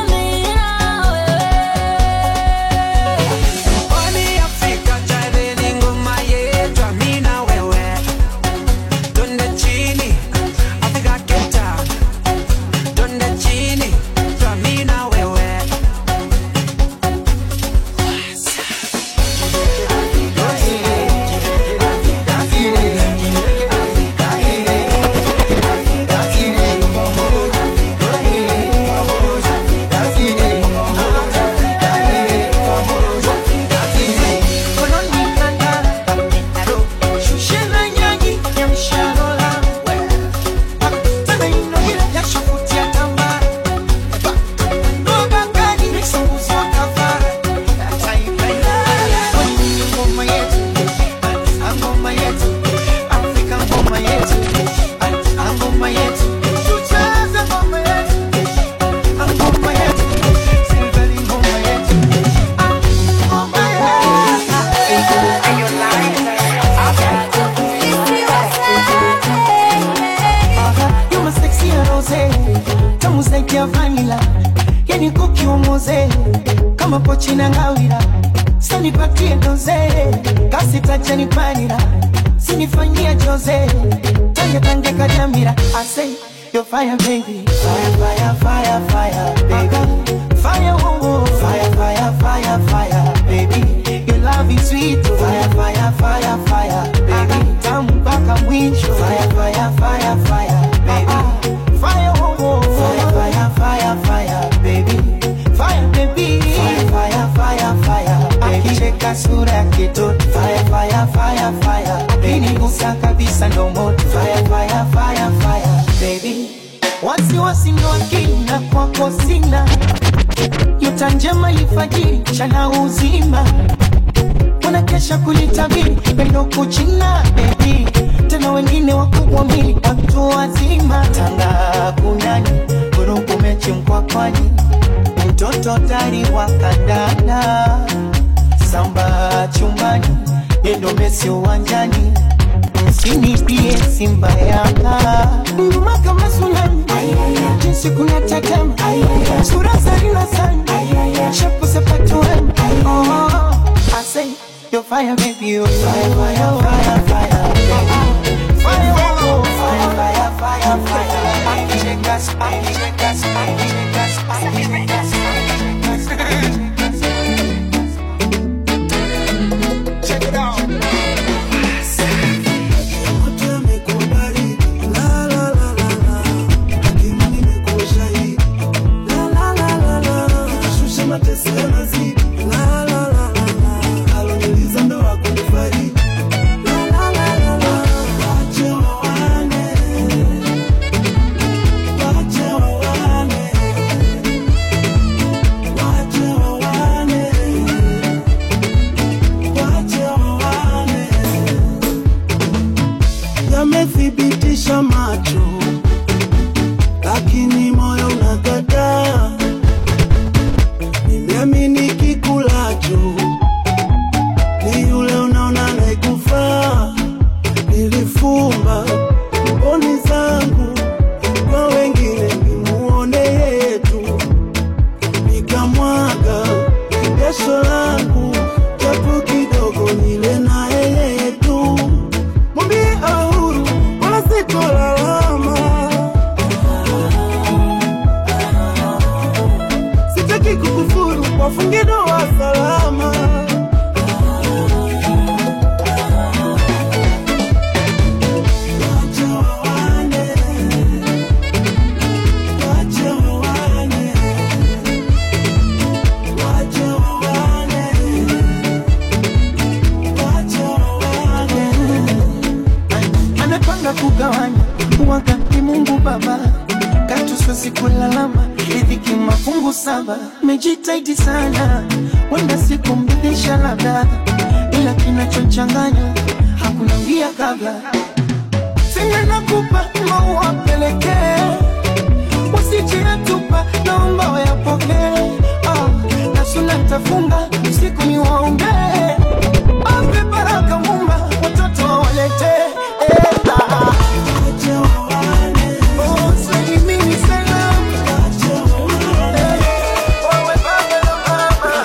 Kama pochi na ngawira sani patie doze kasi tachani panira sinifanyia jose tange tange kajamira I say you're fire baby fire fire fire fire baby fire oh, oh. fire fire fire fire baby your love is sweet fire fire fire fire baby tamu mpaka mwisho fire fire fire fire baby fire oh, oh. fire fire fire fire baby fire baby fire fire fire fire baby cheka sura ya kitoto fire fire fire fire baby gusa kabisa ndo moto fire fire fire fire baby wasi wasi ndo akili na kwako sina yuta njema ifajiri chana uzima wanakesha kulitabiri pendo kuchina baby tena wengine wakubwa mili watu wazima tanga kunani kuruku mechi mkwakwani mtoto tari wa kandanda samba chumbani yendo mesi uwanjani msini pie simba yanga nyuma kama tsunami jinsi kuna tatema sura zarina sana shapu sepatu wema oh I say you're fire baby you're fire fire fire fire fire oh fire fire fire fire I check us I check us I check us I check us check it out. Yamethibitisha macho lakini moyo unakataa, nimeamini kikulacho ni yule unaona anayekufaa. Nilifumba mboni zangu kwa wengine nimuone yetu, nikamwaga jasho langu japo kidogo nile na yetu. Mwambie ahuru wala sitolalama, sitaki kukufuru wafunge ndoa salama. Kugawanya wakati Mungu Baba katu siwezi kulalama, riziki mafungu saba, mejitaidi sana wenda siku mbidisha la kabla, ila kinachochanganya hakuna mbia kabla. Sina nakupa maua pelekee, usijiyatupa naomba wayapokee. Ah, na suna tafunga usiku ni waombe, ape baraka Muumba watoto walete. Eh, ah. Oh, salimini salamu. Eh, wawe baba na mama.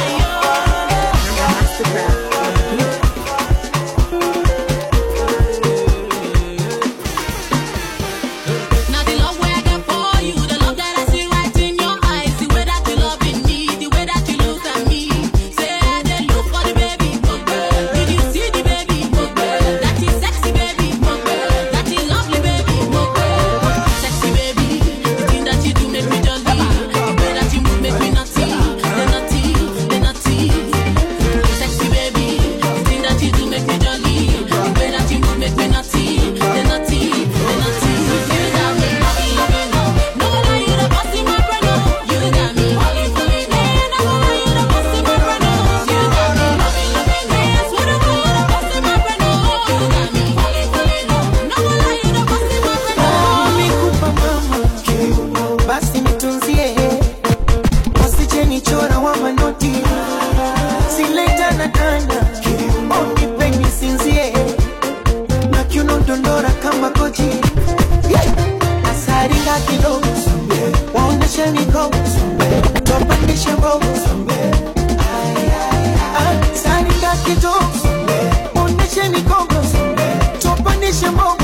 Now the love where I get for you, the love that I see right in your eyes, the way that you love in me, the way that you look at me. Say I dey look for the baby, but girl, did you see the baby, but girl? That is sexy baby, but girl, that is lovely baby, but girl. Sexy baby, the thing that you do make me jolly, the way that you move make me naughty, the naughty, the naughty. Sexy baby, the thing that you do make me jolly, the way that you move make me naughty, the naughty, the naughty. You got me loving, loving, no, no lie, you the boss in my brain, no. You got me falling, falling, man, no lie, you the boss in my brain, no. You got me loving, loving, man, swear to God, you the boss in my brain, no. You got me falling, falling, no, no lie, you the boss in my brain, no. Nimekupa mama, basi nitunzie, wasije nichora wa manoti, sileta na dana, oh nipe nisinzie, na kiuno dondora kama koji. Asaringa kidogo, waoneshe mikono, tupandishe mbogo. Asaringa kidogo, waoneshe mikono, tupandishe mbogo.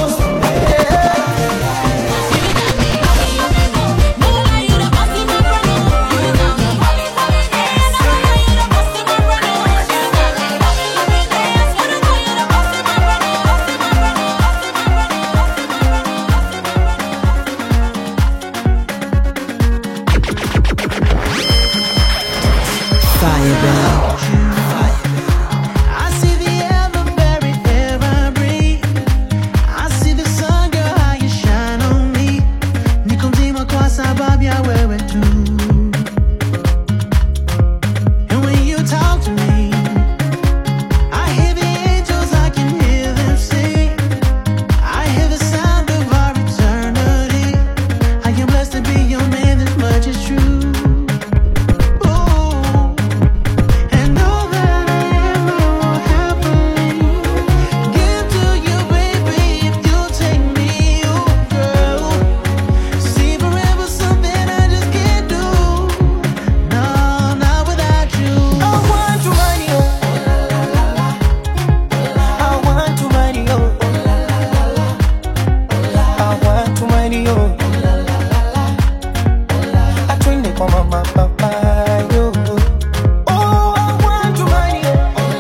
I see the air, the very air I breathe. I see the sun, girl, how you shine on me. Niko mzima kwa sababu ya wewe tu. And when you talk to me, I hear the angels, I can hear them sing. I hear the sound of our eternity. I am blessed to be your man, this much is true. Ooh. And all that I am, I will happily give to you, baby, if you take me, oh girl. See, forever something I just can't do. No, not without you. I want to marry you. I want to marry you. I want to marry you. Atwende kwa mama papa yo. Oh, I want to marry you.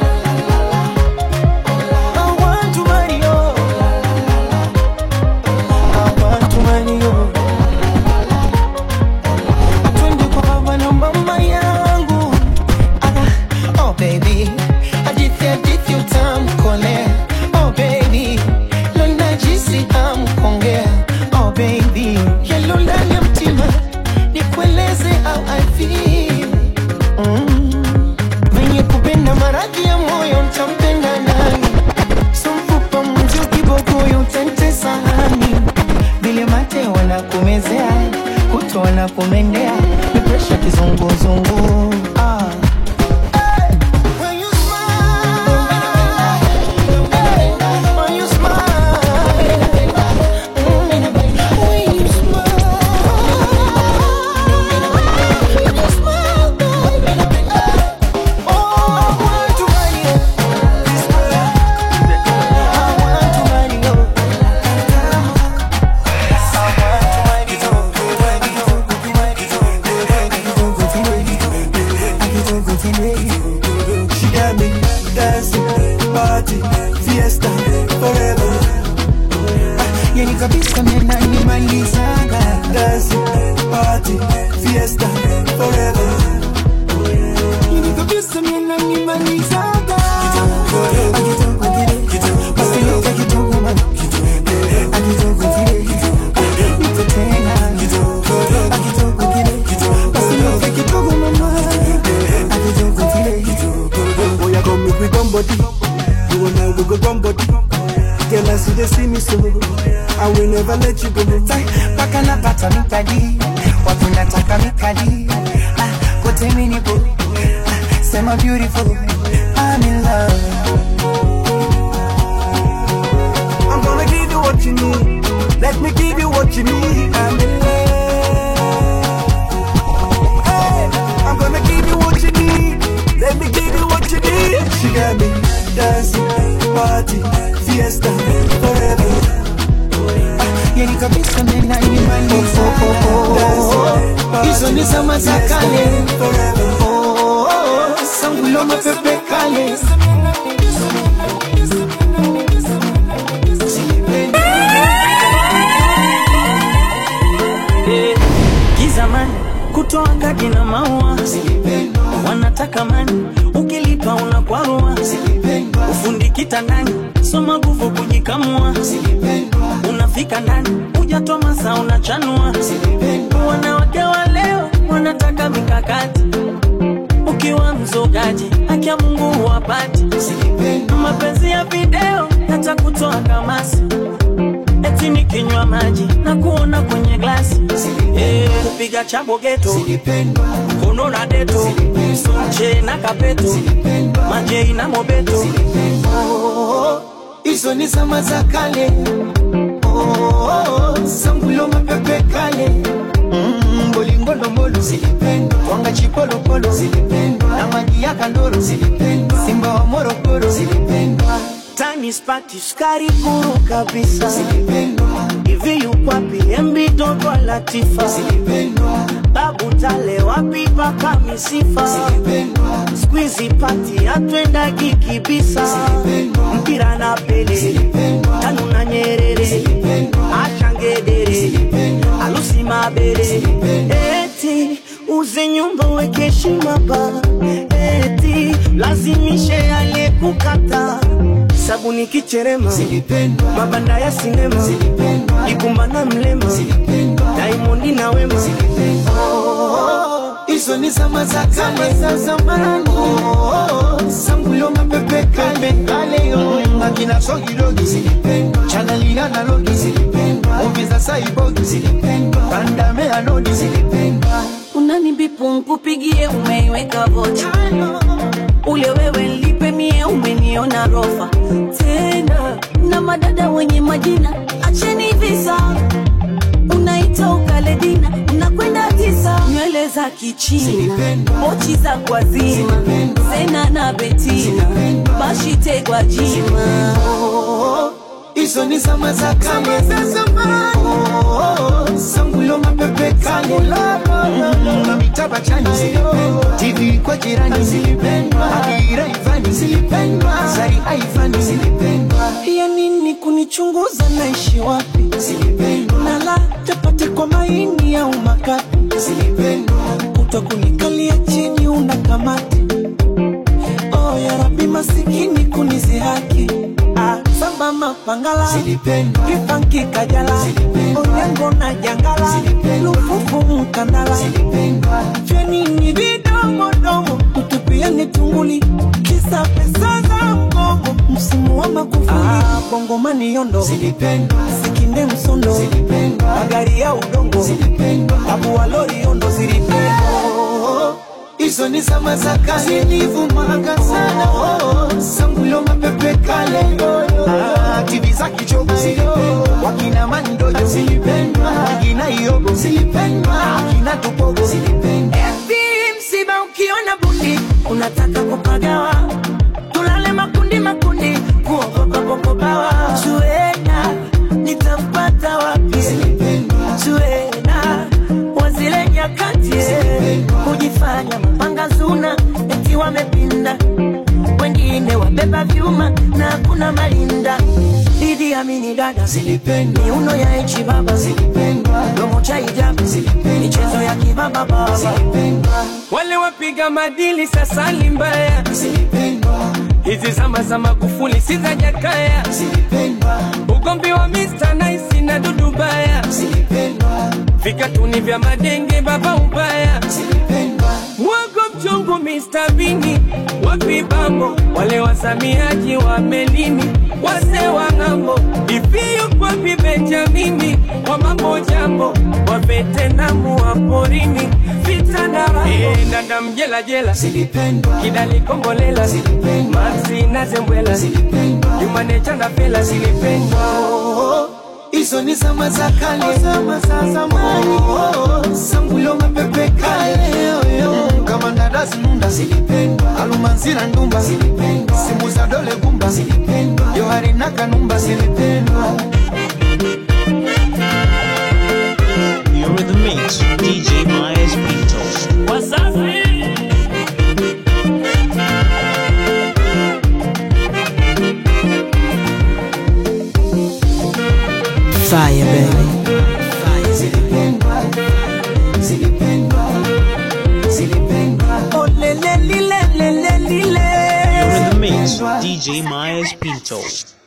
I want to marry you. I want to marry you. Atwende kwa baba na mama yangu. Ah, oh baby, hadithi hadithi utamkolea. Oh baby, leo najisi amkongea. Oh baby, yalo ndani ya mtima nikueleze how I feel. Mm. Mwenye kupenda maradhi ya moyo mtampenda nani? Sumfupa mji kibogoyo utentesa hani. Vile mate wanakumezea, kuto wanakumendea, ni presha kizunguzungu. Ah. Hey, when you smile, hey, when you smile, mm, when you smile, when you smile, baby. Oh, I want to marry you. I want to marry you. She got me dancing, party, fiesta, forever. Yani kabisa mena nimalizaga. Dancing, party, fiesta, forever. Yani kabisa mena nimalizaga. we gone body. You and I we go gone body. Girl, as you they see me so, I will never let you go. Paka na pata mikadi, watu nataka mikadi. Ah, kote minipo, ah, sema beautiful, I'm in love. I'm gonna give you what you need. Let me give you what you need. I'm in love. Hey, I'm gonna give you what you need. Let me give you what you need. She got me dancing, party, fiesta, forever. Yeni kabisa mena imaliza. Hizo ni zama za kale. Oh, sangulo mapepe kale. Kizamani kutoa ngadi na maua, wanataka mani, ukilipa unakwarua. Ufundi kitandani, soma nguvu kujikamua. Unafika ndani, hujatoa masaa unachanua. Wanawake wa leo wanataka mikakati, ukiwa mzogaji haki ya Mungu huwapati. Mapenzi ya video yatakutoa kamasi, eti nikinywa maji na kuona kwenye glasi. Eh, kupiga chabo geto, kono na deto, sonche na kapeto, majei na mobeto. Hizo ni zama za kale. Oh, sangulo mapepe kale. Mm, bolingo ndombolo zilipendwa, wanga chipolo polo zilipendwa, na maji ya kandoro zilipendwa, simba wa Morogoro zilipendwa. Tani spati skari kuru kabisa zilipendwa. Hivi yukwapi embi dogo latifa zilipendwa. Babu tale wapi paka misifa zilipendwa. Squeezy party atwenda kikibisa zilipendwa. Mpira na Pele zilipendwa. Tanu na Nyerere zilipendwa. Achangedere zilipendwa. Alusi Mabere zilipendwa. Eti uze nyumba weke heshima ba. Eti lazimishe aliyekukata. Sabuni kicherema zilipendwa. Mabanda ya sinema zilipendwa. Ikumbana mlema zilipendwa. Diamond na Wema zilipendwa. Hizo ni zama za kale za zamani. Oh, sangulo mapepe kale kale yo. Makina sogi dogi zilipendwa. Chanalina na logi zilipendwa. Movie Saibogi zilipendwa. Pandame anodi zilipendwa. Unanibipu nkupigie umeiweka vocha. Ule wewe lipe mie umeniona rofa. Tena na madada wenye majina acheni visa. Unaita ukaledina unakwenda tisa. Nywele za kichina, mochi za kwa zima, Zena na Betina, Bashite kwa jima. Hizo ni zama za kale za zamani. Oh, sangulo mapepe kale. Na mitaba chani zilipendwa. T V kwa jirani zilipendwa. Adira Ivani zilipendwa. Zari Ivani zilipendwa. Ya nini kunichunguza naishi wapi? Zilipendwa. Na la chapati kwa maini au makapi? Zilipendwa. Utakunikalia chini unakamati. Oh ya Rabbi masikini kunizihaki. Ah, samba mapangala zilipendwa. Kifanki kajala zilipendwa. Onyango na jangala zilipendwa. Lufufu mkandala zilipendwa. Fenini vidomo domo tutupiani tunguli. Kisa pesa za mgongo msimu wa Magufuli. Ah, bongo mani yondo zilipendwa. Sikinde msondo zilipendwa. Magari ya udongo zilipendwa. Abu walori yondo zilipendwa. Hizo ni zama za kale. Zilivumaga sana. Oh, sangulo mapepe kale. Ah, T V za kichogo zilipendwa. Wakina Mandoyo zilipendwa. Wakina Iyogo zilipendwa. Wakina Tupogo zilipendwa. Eti msiba ukiona bundi unataka kupagawa. Tulale makundi makundi kuogopa boko bawa. Zuena nitampata wapi? Zilipendwa. Zuena wazile nyakati kujifanya mapanga zuna eti wamepinda. Wengine wabeba vyuma na kuna malinda. Didi amini dada zilipendwa. Miuno ya echi baba zilipendwa. Domo cha hijabu zilipendwa. Michezo ya kibaba baba zilipendwa. Wale wapiga madili sasa ni mbaya. Zilipendwa. Hizi zama za Magufuli si za Jakaya. Zilipendwa. Ugombi wa mister Nice na Dudu Baya. Zilipendwa. Vikatuni vya madenge baba ubaya. Zilipendwa. Mwago mchongo mister Bini. Wapi vibambo, wale wasamiaji wa melini, wase wa ng'ambo, ifiyo kwa Benjamini, wa mambo jambo, wa Vietnamu wa porini, vita na rambo. Eh, dada mjela jela, silipendwa, kidali kombolela, silipendwa, Maxi na zembwela, silipendwa, Jumane changa pela, silipendwa. Oh, izo ni zama za kale, zama za zamani. Oh, sangulo mapepe kale, oh, oh. Kama ndadazi nunda, silipendwa, alumanzira ndumba, silipendwa, simu za dole gumba, silipendwa, Johari na kanumba, silipendwa. You're in the mix, D J Myers Pinto. What's up, man? Fire, baby. Fire, silipendwa, silipendwa, silipendwa. Oh, le, le, li, le, le, le, li, le. You're in the mix, D J Myers Pinto.